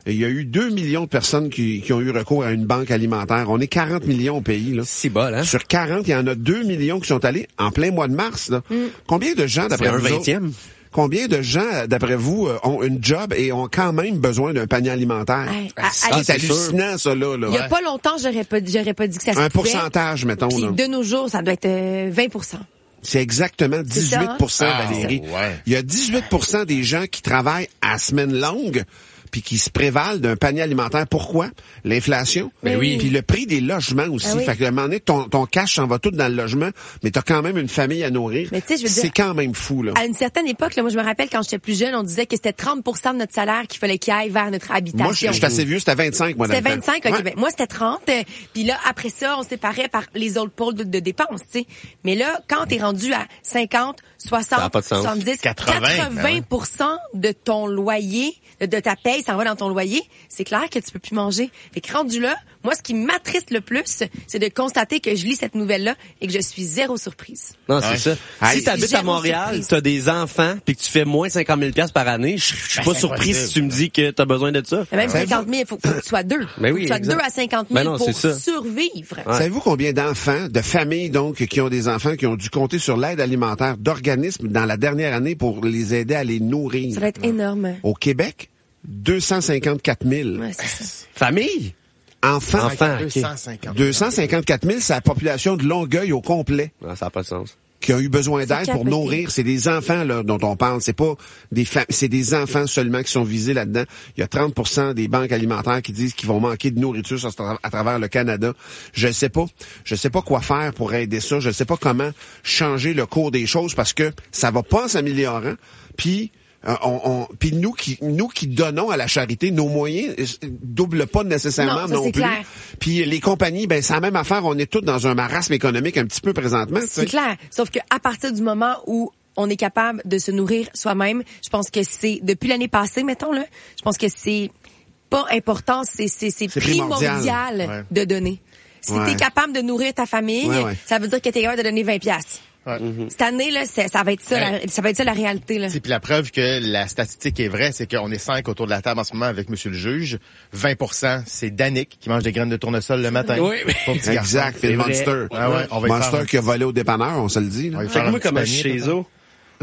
il y a eu deux millions de personnes qui, qui ont eu recours à une banque alimentaire. On est quarante millions au pays, là. C'est bas, hein? Sur quarante, il y en a deux millions qui sont allés en plein mois de mars, là. Mm. Combien de gens, d'après C'est un vous vingtième? autres, combien de gens, d'après vous, ont une job et ont quand même besoin d'un panier alimentaire? Hey, ah, c'est, c'est hallucinant, ça, là. là. Il y a ouais. pas longtemps, j'aurais pas, j'aurais pas dit que ça se Un pouvait. pourcentage, mettons, Puis là. de nos jours, ça doit être euh, vingt pour cent. C'est exactement dix-huit pour cent, hein? Valérie. Ah, ouais. Il y a dix-huit pour cent des gens qui travaillent à semaine longue puis qui se prévalent d'un panier alimentaire. Pourquoi? L'inflation. Ben oui. Puis le prix des logements aussi. Ah oui. Fait que à un moment donné, ton, ton cash s'en va tout dans le logement, mais t'as quand même une famille à nourrir. Mais tu sais, je veux c'est dire, quand même fou, là. À une certaine époque, là, moi, je me rappelle quand j'étais plus jeune, on disait que c'était trente pour cent de notre salaire qu'il fallait qu'il aille vers notre habitation. Moi, je suis assez vieux, c'était vingt-cinq, moi, dans C'était le temps. vingt-cinq, ok. Ouais. Ben, moi, c'était trente. euh, Puis là, après ça, on séparait par les autres pôles de, de dépenses, tu sais. Mais là, quand t'es rendu à cinquante, Ça a soixante, pas de sens. soixante-dix, quatre-vingts, quatre-vingts pour cent de ton loyer, de, de ta paye, s'en va dans ton loyer, c'est clair que tu peux plus manger. Fait que rendu là, moi, ce qui m'attriste le plus, c'est de constater que je lis cette nouvelle-là et que je suis zéro surprise. Non, Ouais. c'est ça. Hey, Si t'habites à zéro Montréal, surprise. t'as des enfants, puis que tu fais moins cinquante mille dollars par année, je je suis Ben, pas c'est surpris impossible. si tu me dis que t'as besoin de ça. Mais même Savez-vous- cinquante mille, il faut, faut que tu sois deux. Ben faut oui, que tu sois exact. deux à cinquante mille Ben non, pour c'est ça. survivre. Ouais. Savez-vous combien d'enfants, de familles, donc, qui ont des enfants qui ont dû compter sur l'aide alimentaire d'organismes dans la dernière année pour les aider à les nourrir? Ça va être énorme. Au Québec, deux cent cinquante-quatre mille. Ouais, c'est ça. Famille? Enfants. Enfants, deux ok. cent cinquante. deux cent cinquante-quatre mille, c'est la population de Longueuil au complet Non, ça n'a pas de sens. qui a eu besoin d'aide pour capoté. nourrir. C'est des enfants là dont on parle. C'est pas des fa- c'est des enfants seulement qui sont visés là-dedans. Il y a trente pour cent des banques alimentaires qui disent qu'ils vont manquer de nourriture sur- à travers le Canada. Je sais pas. Je sais pas quoi faire pour aider ça. Je sais pas comment changer le cours des choses parce que ça va pas en s'améliorant. Puis Euh, on, on, puis nous qui nous qui donnons à la charité, nos moyens euh, doublent pas nécessairement Non, ça, non c'est plus. clair. Puis les compagnies, ben c'est la même affaire. On est tous dans un marasme économique un petit peu présentement. tu sais. C'est clair. Sauf que à partir du moment où on est capable de se nourrir soi-même, je pense que c'est depuis l'année passée, mettons là, je pense que c'est pas important, c'est c'est c'est C'est primordial, primordial. Ouais. de donner. Si Ouais. t'es capable de nourrir ta famille, Ouais, ouais. ça veut dire que t'es capable de donner vingt piastres. Ouais. Cette année là, c'est- ça va être ça, Ouais. la, ça va être ça la réalité là. Puis la preuve que la statistique est vraie, c'est qu'on est cinq autour de la table en ce moment avec Monsieur le juge. vingt pour cent, c'est Danick qui mange des graines de tournesol le matin. Oui, oui. Pauvre petit garçon. Exact. Puis le vrai. Monster. Ah ouais, on va y Monster faire un- qui a volé au dépanneur, on se le dit. là. On va y Fait faire que un moi, petit comme je panier, suis chez peut-être. eux.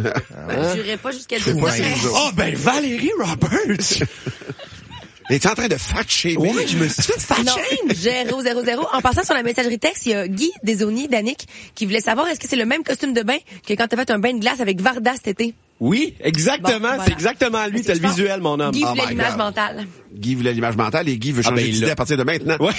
Ben, j'irai pas jusqu'à C'est dire pas ça. chez eux. Oh, ben, Valérie Roberts! Il est en train de fat shamer. Oui, je me suis fait fat Non, shame. zéro, zéro, zéro. En passant sur la messagerie texte, il y a Guy Desauniers, Danick, qui voulait savoir est-ce que c'est le même costume de bain que quand t'as fait un bain de glace avec Varda cet été? Oui, exactement. Bon, voilà. C'est exactement lui. T'as le Je pense- visuel, mon homme. Guy Oh voulait my l'image God. mentale. Guy voulait l'image mentale et Guy veut Ah, changer ben, il d'idée l'a. à partir de maintenant. Ouais.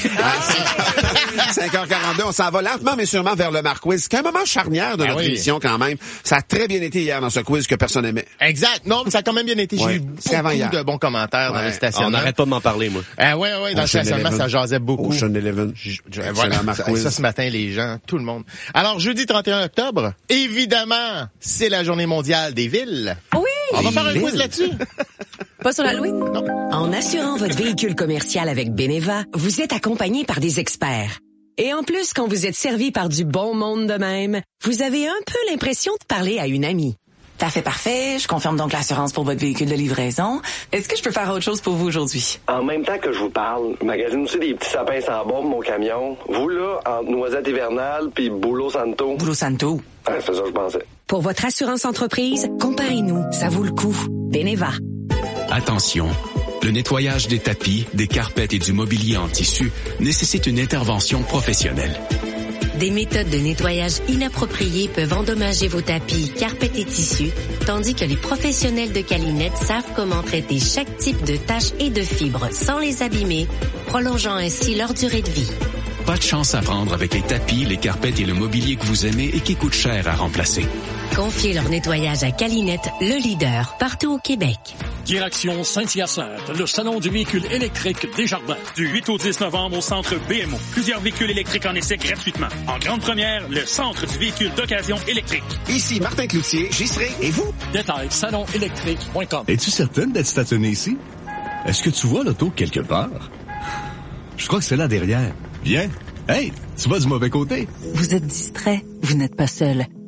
cinq heures quarante-deux, on s'en va lentement mais sûrement vers le Marc Quiz. C'est un moment charnière de Ah notre oui. émission quand même. Ça a très bien été hier dans ce quiz que personne n'aimait. Exact. Non, mais ça a quand même bien été. J'ai Ouais. eu C'est avant hier. beaucoup de bons commentaires dans Ouais. le On stationnement. n'arrête pas de m'en parler, moi. Ah ouais, ouais, dans le Ocean stationnement, Eleven. ça jasait beaucoup. Ocean Eleven. Je- je- Excellent voilà, Marc ça, Quiz. ça, ce matin, les gens, tout le monde. Alors, jeudi trente et un octobre, évidemment, c'est la journée mondiale des villes. Oui! On va faire un villes. quiz là-dessus. Pas sur l'Halloween? En assurant votre véhicule commercial avec Beneva, vous êtes accompagné par des experts. Et en plus, quand vous êtes servi par du bon monde de même, vous avez un peu l'impression de parler à une amie. Parfait, parfait. Je confirme donc l'assurance pour votre véhicule de livraison. Est-ce que je peux faire autre chose pour vous aujourd'hui? En même temps que je vous parle, je magasine aussi des petits sapins sans bombe, mon camion. Vous, là, entre Noisette Hivernale puis Boulot Santo. Boulot Santo. Ah, c'est ça que je pensais. Pour votre assurance entreprise, comparez-nous, ça vaut le coup. Beneva. Attention, le nettoyage des tapis, des carpettes et du mobilier en tissu nécessite une intervention professionnelle. Des méthodes de nettoyage inappropriées peuvent endommager vos tapis, carpettes et tissus, tandis que les professionnels de Calinette savent comment traiter chaque type de taches et de fibres sans les abîmer, prolongeant ainsi leur durée de vie. Pas de chance à prendre avec les tapis, les carpettes et le mobilier que vous aimez et qui coûtent cher à remplacer. Confiez leur nettoyage à Calinette, le leader, partout au Québec. Direction Saint-Hyacinthe, le salon du véhicule électrique Desjardins. Du huit au dix novembre au centre B M O. Plusieurs véhicules électriques en essai gratuitement. En grande première, le centre du véhicule d'occasion électrique. Ici Martin Cloutier, j'y serai. Et vous? Détail salon électrique point com. Es-tu certaine d'être stationnée ici? Est-ce que tu vois l'auto quelque part? Je crois que c'est là derrière. Viens. Hey, tu vas du mauvais côté. Vous êtes distrait. Vous n'êtes pas seul.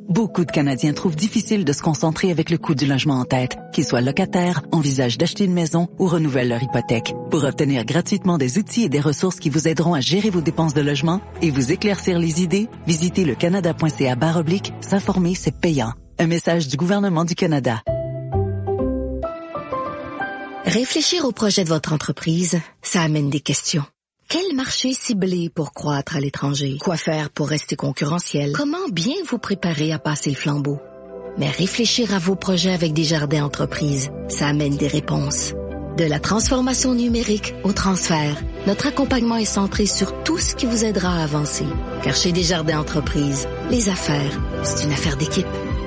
Beaucoup de Canadiens trouvent difficile de se concentrer avec le coût du logement en tête, qu'ils soient locataires, envisagent d'acheter une maison ou renouvellent leur hypothèque. Pour obtenir gratuitement des outils et des ressources qui vous aideront à gérer vos dépenses de logement et vous éclaircir les idées, visitez le canada point c a barre oblique. S'informer, c'est payant. Un message du gouvernement du Canada. Réfléchir au projet de votre entreprise, ça amène des questions. Quel marché cibler pour croître à l'étranger? Quoi faire pour rester concurrentiel? Comment bien vous préparer à passer le flambeau? Mais réfléchir à vos projets avec Desjardins Entreprises, ça amène des réponses. De la transformation numérique au transfert, notre accompagnement est centré sur tout ce qui vous aidera à avancer. Car chez Desjardins Entreprises, les affaires, c'est une affaire d'équipe.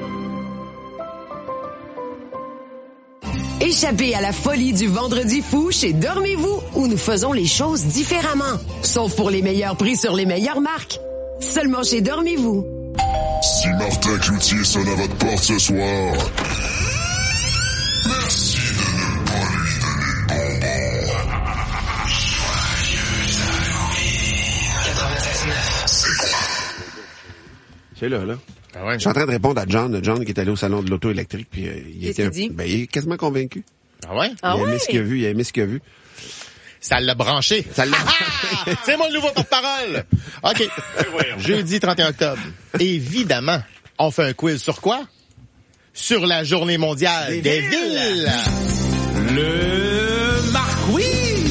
Échappez à la folie du vendredi fou chez Dormez-vous, où nous faisons les choses différemment. Sauf pour les meilleurs prix sur les meilleures marques. Seulement chez Dormez-vous. Si Martin Cloutier sonne à votre porte ce soir, merci de ne pas lui donner de bonbons. quatre-vingt-seize neuf. C'est quoi? C'est là, là. Ah ouais. Je suis en train de répondre à John, John qui est allé au salon de l'auto électrique, puis euh, il Qu'est-ce était, qu'il dit? ben, il est quasiment convaincu. Ah ouais? Ah il a ouais? aimé ce qu'il a vu, il a aimé ce qu'il a vu. Ça l'a branché. Ça l'a... Ah! C'est moi le nouveau porte-parole. OK. Jeudi trente et un octobre. Évidemment, on fait un quiz sur quoi? Sur la journée mondiale des, des villes. villes. Le Marquis!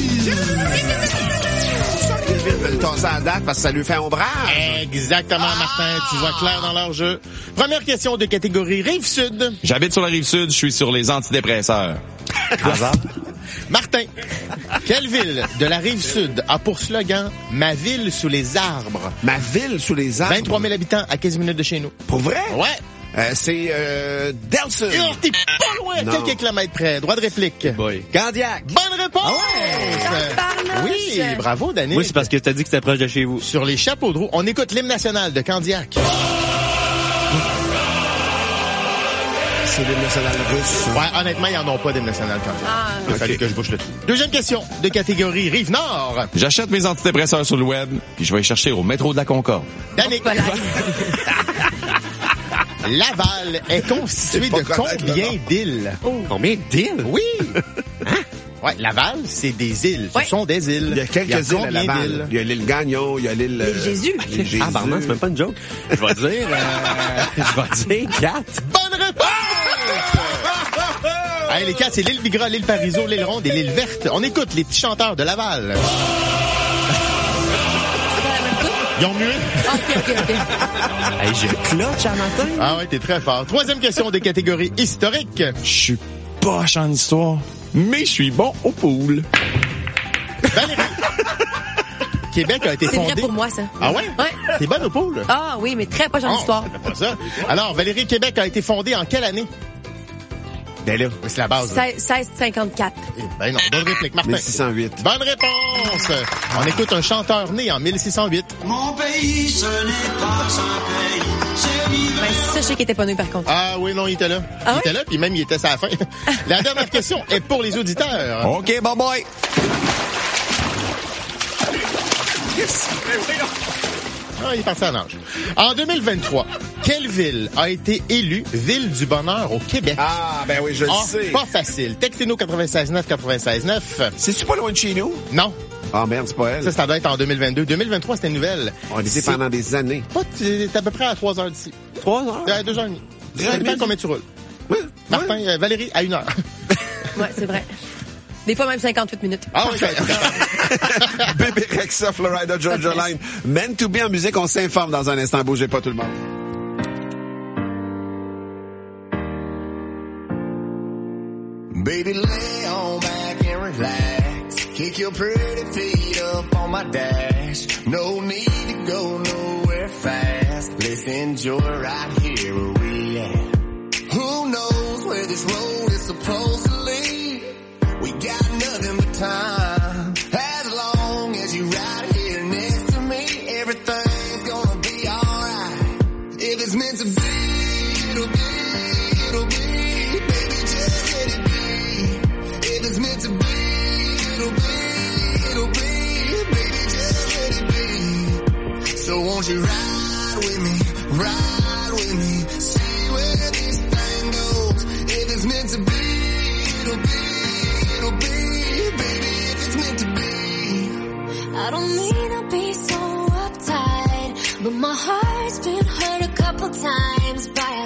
Le tasser à date parce que ça lui fait ombrage. Exactement, ah! Martin. Tu vois clair dans leur jeu. Première question de catégorie Rive-Sud. J'habite sur la Rive-Sud, je suis sur les antidépresseurs. Hasard? Martin, quelle ville de la Rive-Sud a pour slogan « Ma ville sous les arbres » ? Ma ville sous les arbres? vingt-trois mille habitants à quinze minutes de chez nous. Pour vrai? Ouais. Euh, c'est euh, Delson. Et on t'es pas loin, non. quelques kilomètres près. Droit de réplique. Boy. Candiac. Bonne réponse! Ah ouais. Oui, bravo, Daniel. Oui, c'est parce que t'as dit que c'était proche de chez vous. Sur les chapeaux de roue, on écoute l'hymne national de Candiac. C'est l'hymne national russe. Ouais, honnêtement, ils en ont pas d'hymne national Candiac. Ah. Il a fallu Okay. que je bouche le tout. Deuxième question de catégorie Rive-Nord. J'achète mes antidépresseurs sur le web, puis je vais les chercher au métro de la Concorde. Danick. Laval est constitué de combien d'îles? Oh. Combien d'îles? Oui. Hein? Ouais, Laval, c'est des îles. Ce ouais. sont des îles. Il y a quelques il y a îles à Laval. d'îles? Il y a l'île Gagnon, il y a l'île... L'île Jésus. L'île Jésus. Ah, pardon, c'est même pas une joke. Je vais dire, euh, je vais dire quatre. Bonne réponse! Hey, les quatre, c'est l'île Bigra, l'île Parizeau, l'île Ronde et l'île Verte. On écoute les petits chanteurs de Laval. Ils ont mué? OK, OK, OK. Hey, j'ai clutch à matin. Ah ouais, t'es très fort. Troisième question de catégorie historique. Je suis poche en histoire, mais je suis bon au pool. Valérie. Québec a été C'est fondé... vrai pour moi, ça. Ah ouais? Ouais. T'es bonne au pool? Ah oui, mais très pas en Oh, histoire. c'est pas ça. Alors, Valérie, Québec a été fondé en quelle année? Ben là, c'est la base. là. seize cinquante-quatre. Eh Ben non, bonne réplique, Martin. mille six cent huit. Bonne réponse! On écoute un chanteur né en mille six cent huit. Mon pays, ce n'est pas un pays, c'est l'hiver. Ben, ça, je sais qu'il était pas né, par contre. Ah oui, non, il était là. Ah il ouais? était là, puis même il était à la fin. La dernière question est pour les auditeurs. OK, bye bye. Yes. Ah, il est parti en ange. En deux mille vingt-trois, quelle ville a été élue ville du bonheur au Québec? Ah, ben oui, je le Ah, sais. pas facile. Textez-nous quatre-vingt-seize neuf quatre-vingt-seize neuf. C'est-tu pas loin de chez nous? Non. Ah merde, c'est pas elle. Ça, ça doit être en deux mille vingt-deux. deux mille vingt-trois, c'était une nouvelle. On était C'est pendant des années. Pas, t'es à peu près à trois heures d'ici. Trois heures? À deux heures et demie. Deux Ça heures et dépend demie? combien tu roules. Ouais. Martin, euh, Valérie, à une heure. Ouais, c'est vrai. Des fois même cinquante-huit minutes. Ah oui, Bébé Rexha, Florida, Georgia Line. Meant to be en musique, on s'informe dans un instant. Bougez pas tout le monde. Baby, lay on back and relax. Kick your pretty feet up on my dash. No need to go nowhere fast. Let's enjoy right here where we at. Who knows where this road is supposed to lead? We got nothing but time. As long as you right here next to me, everything's gonna be alright. If it's meant to be, it'll be, it'll be. Baby, just let it be. If it's meant to be, it'll be, it'll be. Baby, just let it be. So won't you ride with me, ride with me,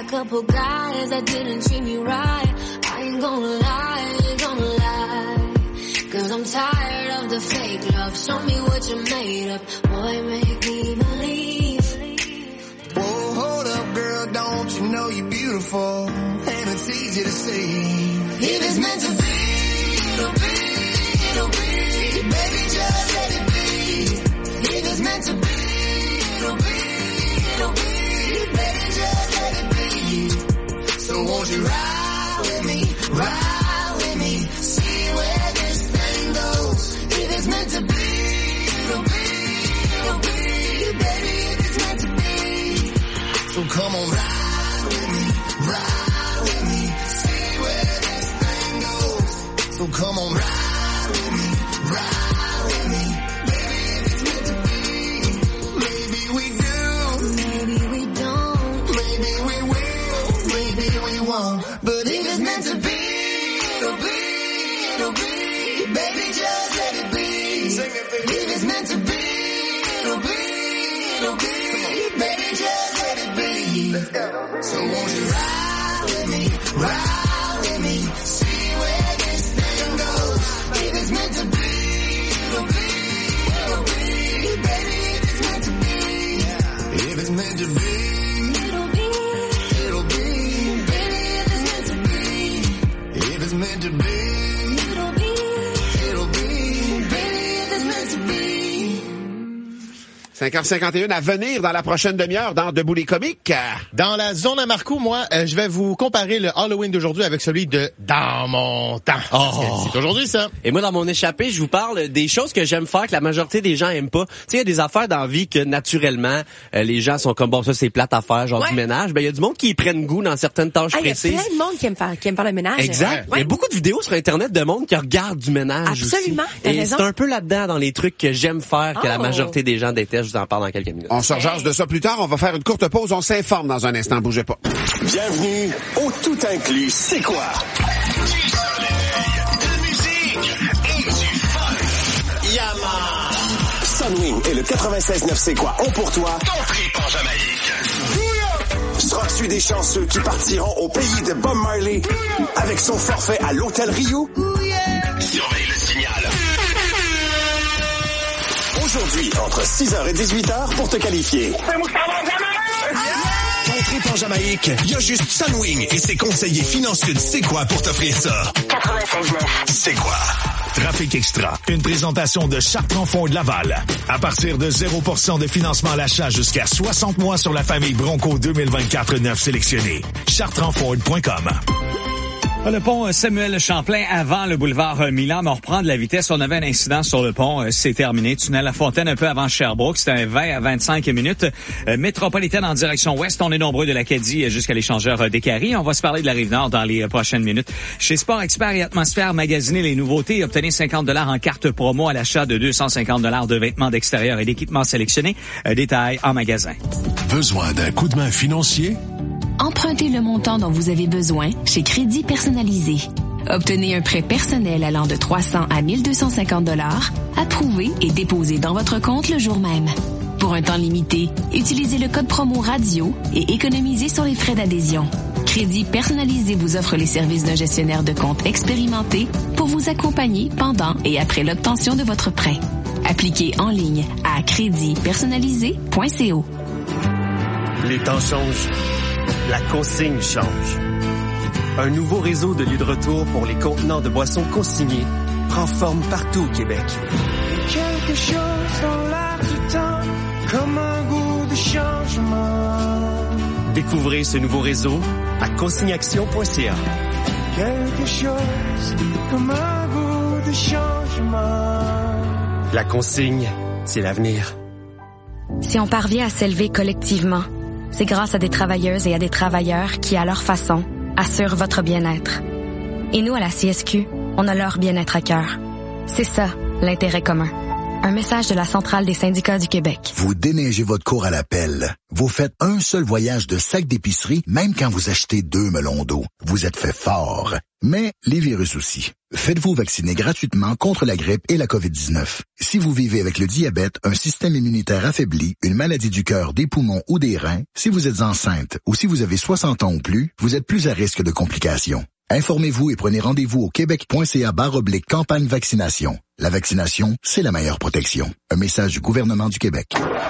couple guys that didn't treat me right. I ain't gonna lie, I ain't gonna lie. Cause I'm tired of the fake love. Show me what you're made of. Boy, make me believe. Whoa, hold up, girl, don't you know you're beautiful? And it's easy to see. If it's meant to be, it'll be, it'll be. Baby, just let it be. If it's meant to be, it'll be, it'll be. Baby, just let it be. So won't you ride with me, ride with me, see where this thing goes. If it's meant to be, it'll be, it'll be. Baby, if it's meant to be. So come on, ride with me, ride with me, see where this thing goes. So come on, ride with me, ride with me. Baby, if it's meant to be. Maybe we do, Maybe we don't, maybe we will, maybe we won't. But if it's meant to be, it'll be, it'll be. Baby, just let it be. Sing it, baby. If it's meant to be, it'll be, it'll be. Baby, just let it be. Let's go. So won't you ride with me, ride with me, see where this thing goes. If it's meant to be, it'll be, it'll be. Baby, if it's meant to be, if it's meant to be, it'll be, it'll be. baby, if it's meant to be, If it's meant to be, it'll be, it'll be. baby, if it's meant to be. cinq heures cinquante et un à venir dans la prochaine demi-heure dans Debout les comiques. Dans la zone à Marco, moi, euh, je vais vous comparer le Halloween d'aujourd'hui avec celui de dans mon temps. Parce que c'est aujourd'hui, ça. Et moi, dans mon échappée, je vous parle des choses que j'aime faire que la majorité des gens aiment pas. Tu sais, il y a des affaires dans la vie que, naturellement, euh, les gens sont comme, bon, ça, c'est plate à faire, genre Ouais. du ménage. Ben, il y a du monde qui y prennent goût dans certaines tâches Ah, il y a précises. plein de monde qui aime faire, qui aime faire le ménage. Exact. Il y Ouais. a beaucoup de vidéos sur Internet de monde qui regardent du ménage Absolument, aussi. t'as Et raison. c'est un peu là-dedans dans les trucs que j'aime faire que la Oh. majorité des gens détestent. Je vous en parle dans quelques minutes. On se rejase de ça plus tard. On va faire une courte pause. On s'informe dans un instant. Bougez pas. Bienvenue au Tout Inclus. C'est quoi? Du soleil, de musique et du fun. Yama. Sunwing et le quatre-vingt-seize neuf C'est quoi ont pour toi ton trip en Jamaïque. Seras-tu des chanceux qui partiront au pays de Bob Marley avec son forfait à l'Hôtel Rio? Surveille le signal. Aujourd'hui, entre six heures et dix-huit heures pour te qualifier. Ton trip en Jamaïque, il y a juste Sunwing et ses conseillers financiers de C'est quoi pour t'offrir ça. quatre-vingt-seize neuf C'est quoi? Trafic Extra, une présentation de Chartrand-Fonds de Laval. À partir de zéro pour cent de financement à l'achat jusqu'à soixante mois sur la famille Bronco deux mille vingt-quatre neuf sélectionnée. chartrand ford point com. Le pont Samuel Champlain avant le boulevard Milan, mais on reprend de la vitesse. On avait un incident sur le pont, c'est terminé. Tunnel La Fontaine un peu avant Sherbrooke, c'était un vingt à vingt-cinq minutes. Métropolitaine en direction ouest, on est nombreux de l'Acadie jusqu'à l'échangeur des Caries. On va se parler de la Rive-Nord dans les prochaines minutes. Chez Sport Expert et Atmosphère, magasinez les nouveautés et obtenez cinquante dollars en carte promo à l'achat de deux cent cinquante dollars de vêtements d'extérieur et d'équipements sélectionnés. Détail en magasin. Besoin d'un coup de main financier? Empruntez le montant dont vous avez besoin chez Crédit Personnalisé. Obtenez un prêt personnel allant de trois cents à mille deux cent cinquante dollars, approuvé et déposé dans votre compte le jour même. Pour un temps limité, utilisez le code promo radio et économisez sur les frais d'adhésion. Crédit Personnalisé vous offre les services d'un gestionnaire de compte expérimenté pour vous accompagner pendant et après l'obtention de votre prêt. Appliquez en ligne à crédit personnalisé point co. Les temps changent. La consigne change. Un nouveau réseau de lieux de retour pour les contenants de boissons consignés prend forme partout au Québec. Quelque chose dans l'air du temps, comme un goût de changement. Découvrez ce nouveau réseau à consignaction point c a. Quelque chose comme un goût de changement. La consigne, c'est l'avenir. Si on parvient à s'élever collectivement, c'est grâce à des travailleuses et à des travailleurs qui, à leur façon, assurent votre bien-être. Et nous, à la C S Q, on a leur bien-être à cœur. C'est ça, l'intérêt commun. Un message de la Centrale des syndicats du Québec. Vous déneigez votre cour à la pelle. Vous faites un seul voyage de sac d'épicerie, même quand vous achetez deux melons d'eau. Vous êtes fait fort. Mais les virus aussi. Faites-vous vacciner gratuitement contre la grippe et la covid dix-neuf. Si vous vivez avec le diabète, un système immunitaire affaibli, une maladie du cœur, des poumons ou des reins, si vous êtes enceinte ou si vous avez soixante ans ou plus, vous êtes plus à risque de complications. Informez-vous et prenez rendez-vous au québec.ca barre oblique campagne vaccination. La vaccination, c'est la meilleure protection. Un message du gouvernement du Québec.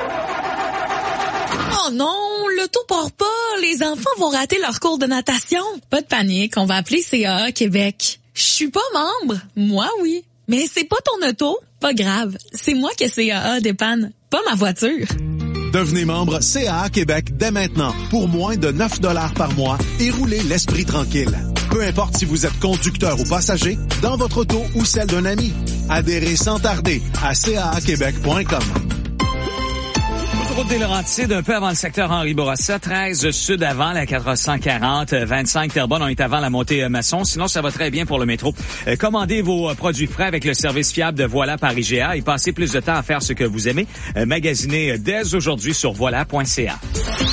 Oh non, l'auto part pas. Les enfants vont rater leur cours de natation. Pas de panique, on va appeler C A A Québec. Je suis pas membre. Moi, oui. Mais c'est pas ton auto. Pas grave. C'est moi que C A A dépanne, pas ma voiture. Devenez membre C A A Québec dès maintenant pour moins de neuf dollars par mois et roulez l'esprit tranquille. Peu importe si vous êtes conducteur ou passager, dans votre auto ou celle d'un ami. Adhérez sans tarder à c a a québec point com. Route des Laurentides, un peu avant le secteur Henri Bourassa, treize sud avant la quatre cent quarante, vingt-cinq Terrebonne, on est avant la montée Masson. Sinon, ça va très bien pour le métro. Euh, commandez vos produits frais avec le service fiable de Voilà par I G A et passez plus de temps à faire ce que vous aimez. Euh, magasinez dès aujourd'hui sur voilà point c a.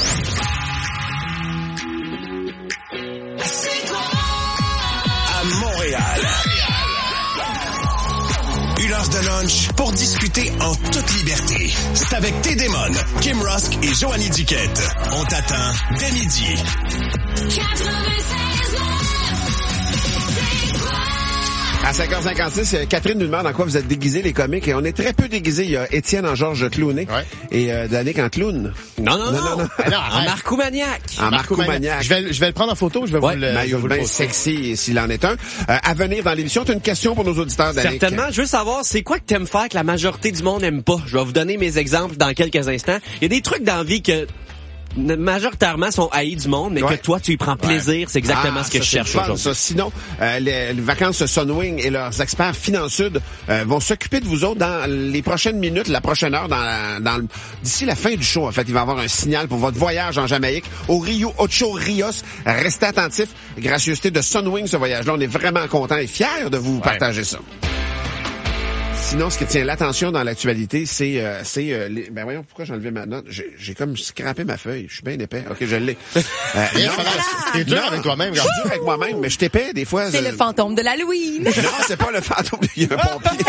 Une heure de lunch pour discuter en toute liberté. C'est avec T-Démon, Kim Rusk et Joanie Duquette. On t'attend dès midi. À cinq heures cinquante-six, Catherine nous demande en quoi vous êtes déguisés, les comiques, et on est très peu déguisés. Il y a Étienne en Georges Clooney ouais. et euh, Danick en clown. Non, non, non. non, non. non en Marco Maniac. En Marco Maniac. Je vais, je vais le prendre en photo, je vais ouais, vous le... Maillot bien sexy, s'il en est un. Euh, à venir dans l'émission, tu as une question pour nos auditeurs, Danick? Certainement. Je veux savoir, c'est quoi que t'aimes faire que la majorité du monde aime pas? Je vais vous donner mes exemples dans quelques instants. Il y a des trucs dans la vie que... majoritairement sont haïs du monde, mais ouais. que toi, tu y prends plaisir. Ouais. C'est exactement ah, ce que ça, je cherche aujourd'hui. Ça. Sinon, euh, les, les vacances Sunwing et leurs experts Finansud euh, vont s'occuper de vous autres dans les prochaines minutes, la prochaine heure, dans, la, dans le, d'ici la fin du show. En fait, il va y avoir un signal pour votre voyage en Jamaïque au Rio Ocho Rios. Restez attentifs. Gracieuseté de Sunwing, ce voyage-là. On est vraiment contents et fiers de vous ouais. partager ça. Sinon, ce qui tient l'attention dans l'actualité, c'est... Euh, c'est euh, les... Ben voyons, pourquoi j'ai enlevé ma note? J'ai, j'ai comme scrappé ma feuille. Je suis bien épais. OK, je l'ai. Euh, non, t'es dur avec toi-même. Je suis dur avec moi-même, mais je t'épais des fois. C'est je... le fantôme de l'Halloween. Non, c'est pas le fantôme. Il y a un pompier.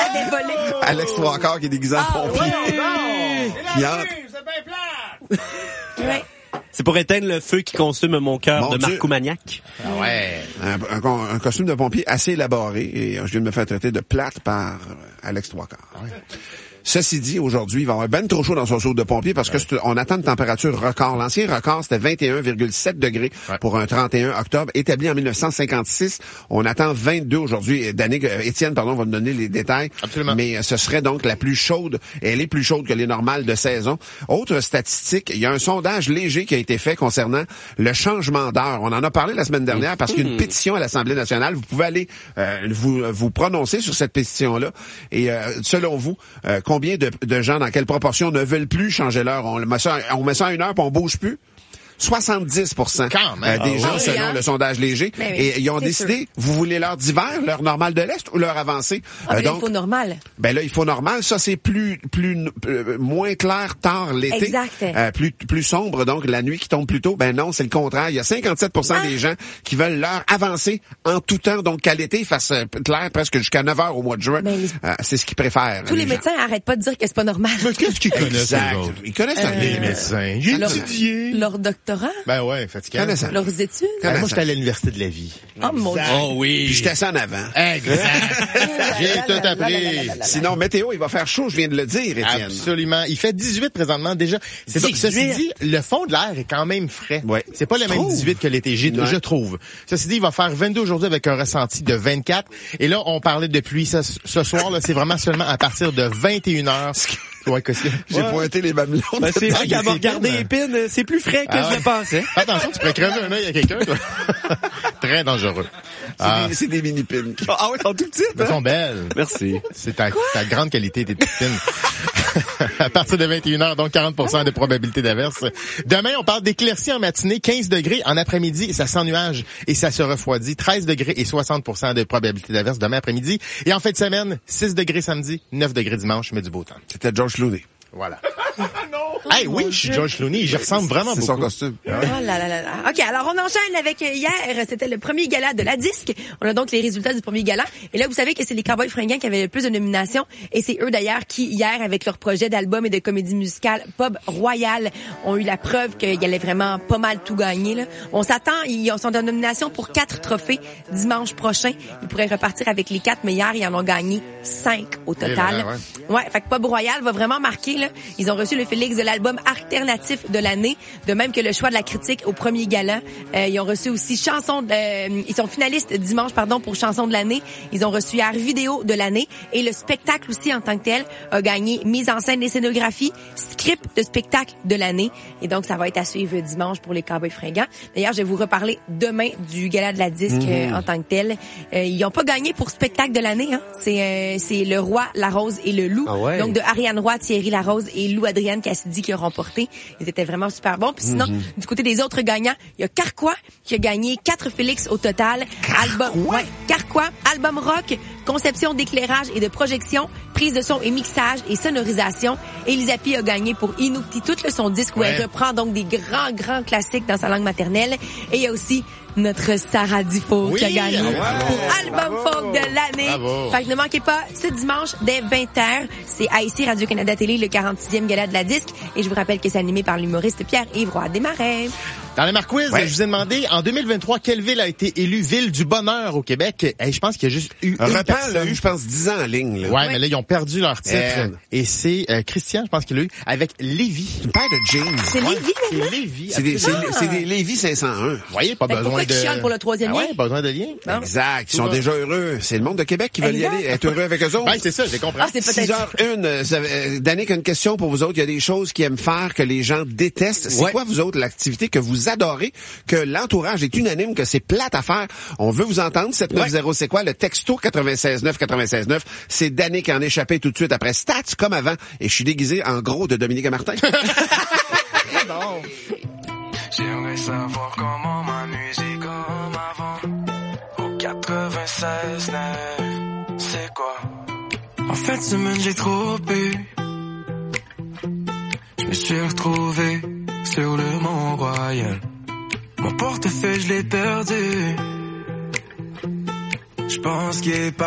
Alex Trois-Quarts qui est déguisé en ah, pompier. Oui, non! Qui entre. C'est bien plate! Ouais. C'est pour éteindre le feu qui consume mon cœur mon de Dieu. Marco Maniac. Ah ouais. Un, un, un costume de pompier assez élaboré et je viens de me faire traiter de plate par Alex Trois-Quarts. Ah ouais. Ceci dit, aujourd'hui, il va y avoir ben trop chaud dans son saut de pompier parce que ouais. on attend une température record. L'ancien record, c'était vingt et un virgule sept degrés ouais. pour un trente et un octobre, établi en mille neuf cent cinquante-six. On attend vingt-deux aujourd'hui. Danick, euh, Étienne, pardon, va nous donner les détails. Absolument. Mais euh, ce serait donc la plus chaude. Et elle est plus chaude que les normales de saison. Autre statistique, il y a un sondage léger qui a été fait concernant le changement d'heure. On en a parlé la semaine dernière parce qu'il y a une pétition à l'Assemblée nationale. Vous pouvez aller euh, vous, vous prononcer sur cette pétition-là. Et euh, selon vous, euh, combien de, de gens, dans quelle proportion ne veulent plus changer l'heure? On met ça, on met ça à une heure puis on bouge plus? soixante-dix pour cent Quand même. Euh, des ah, gens oui, selon hein? le sondage léger. Mais oui, et ils ont décidé, sûr. vous voulez l'heure d'hiver, l'heure normale de l'Est ou l'heure avancée? Ah, ben euh, donc, il faut normal. Ben là, il faut normal. Ça, c'est plus plus euh, moins clair tard l'été. Exact. Euh, plus plus sombre, donc la nuit qui tombe plus tôt. Ben non, c'est le contraire. Il y a cinquante-sept pour cent ah. des gens qui veulent l'heure avancée en tout temps, donc qu'à l'été, il fasse clair presque jusqu'à neuf heures au mois de juin. Ben, les... euh, c'est ce qu'ils préfèrent. Tous les, les médecins arrêtent pas de dire que c'est pas normal. Mais qu'est-ce qu'ils connaissent, exact. Ils connaissent euh, les médecins. J'ai leur, étudié. Leur doctorat. Ben ouais, fatigant. Leurs études. Ben, moi, j'étais à l'université de la vie. Oh mon Dieu. Oh oui. Puis j'étais ça en avant. Exact. J'ai tout appris. Sinon, météo, il va faire chaud, je viens de le dire, Étienne. Absolument. Il fait dix-huit présentement déjà. C'est donc, ceci dit, le fond de l'air est quand même frais. Ouais. C'est pas le même dix-huit que l'été, je, je trouve. Ceci dit, il va faire vingt-deux aujourd'hui avec un ressenti de vingt-quatre. Et là, on parlait de pluie. Ce, ce soir, là, c'est vraiment seulement à partir de vingt et une heures. Ouais, J'ai ouais. pointé les mamelons. Ben, c'est vrai qu'à me regarder Épine, c'est plus frais que ah, je ouais. le pensais. Attention, tu pourrais crever un œil à quelqu'un, toi. Très dangereux. Ah. C'est des, c'est des mini-pins. Ah ouais, elles sont tout petites, Elles hein? sont belles. Merci. C'est ta, ta grande qualité, tes petites pins. À partir de vingt et une heures, donc quarante pour cent de probabilité d'averse. Demain, on parle d'éclaircies en matinée, quinze degrés. En après-midi, ça s'ennuage et ça se refroidit. treize degrés et soixante pour cent de probabilité d'averse demain après-midi. Et en fin de semaine, six degrés samedi, neuf degrés dimanche, mais du beau temps. C'était George Clooney. Voilà. Hey, oui, je suis George Clooney, j'y ressemble vraiment beaucoup. C'est son costume. Oh là là là là. OK, alors on enchaîne avec hier, c'était le premier gala de la disque. On a donc les résultats du premier gala. Et là, vous savez que c'est les Cowboys Fringants qui avaient le plus de nominations. Et c'est eux d'ailleurs qui, hier, avec leur projet d'album et de comédie musicale Pub Royal, ont eu la preuve qu'ils allaient vraiment pas mal tout gagner. Là. On s'attend, ils sont en nomination pour quatre trophées dimanche prochain. Ils pourraient repartir avec les quatre, mais hier, ils en ont gagné cinq au total. Là, ouais. ouais, fait que Pub Royal va vraiment marquer. Là. Ils ont reçu le Félix de l'album alternatif de l'année, de même que le choix de la critique au premier gala. Euh, ils ont reçu aussi chanson, de, euh, ils sont finalistes dimanche, pardon, pour chanson de l'année. Ils ont reçu art vidéo de l'année et le spectacle aussi en tant que tel a gagné mise en scène et scénographie, script de spectacle de l'année. Et donc ça va être à suivre dimanche pour les Cowboys Fringants. D'ailleurs, je vais vous reparler demain du gala de la disque mmh. euh, en tant que tel. Euh, ils n'ont pas gagné pour spectacle de l'année. Hein. C'est euh, c'est Le Roi, la Rose et le Loup. Ah ouais. Donc de Ariane Roy, Thierry Larose et Lou Adrienne Cassidy qui ont remporté. Ils étaient vraiment super bons. Puis sinon, mm-hmm. du côté des autres gagnants, il y a Carquois qui a gagné quatre Félix au total. Carquois? Album, ouais, Carquois, album rock, conception d'éclairage et de projection, prise de son et mixage et sonorisation. Elisa Pi a gagné pour Inuktitut, son disque où ouais. elle reprend donc des grands, grands classiques dans sa langue maternelle. Et il y a aussi notre Sarah Dufault oui, qui a gagné ouais, pour album folk de l'année. Bravo. Fait que ne manquez pas, ce dimanche, dès vingt heures, c'est à ici Radio-Canada Télé, le quarante-sixième gala de la disque. Et je vous rappelle que c'est animé par l'humoriste Pierre-Yves Roy Desmarais. Dans les Marc Quiz, ouais. je vous ai demandé, en deux mille vingt-trois, quelle ville a été élue ville du bonheur au Québec? Hey, je pense qu'il y a juste eu un une personne. l'a eu, je pense, dix ans en ligne. Là. Ouais, ouais, mais là, ils ont perdu leur titre. Euh... Et c'est euh, Christian, je pense qu'il l'a eu, avec Lévis. Le père de James. C'est ouais, Lévis, c'est Lévis. C'est des, c'est, c'est des Lévis cinq cent un. Vous voyez, pas ben, besoin de... Pourquoi pour le troisième ah lien? ouais, pas besoin de lien. Non? Exact. Ils sont déjà heureux. C'est le monde de Québec qui veut y aller, être heureux avec eux autres. Ouais, c'est ça, j'ai compris. Ah, c'est peut-être six heures une. Euh, Danick, une question pour vous autres. Il y a des choses qu'ils aiment faire que les gens détestent. C'est ouais. quoi, vous autres, l'activité que vous adorez, que l'entourage est unanime, que c'est plate à faire? On veut vous entendre. sept neuf zéro, ouais. c'est quoi? Le texto quatre-vingt-seize neuf quatre-vingt-seize neuf. C'est Danick qui en échappé tout de suite après Stats comme avant. Et je suis déguisé en gros de Dominique et Martin. Non. J'aimerais savoir comment ma musique comme avant. Au quatre-vingt-seize neuf, c'est quoi? En fin de semaine, j'ai trop bu. Je me suis retrouvé sur le Mont-Royal. Mon portefeuille, je l'ai perdu. Je pense qu'il est pas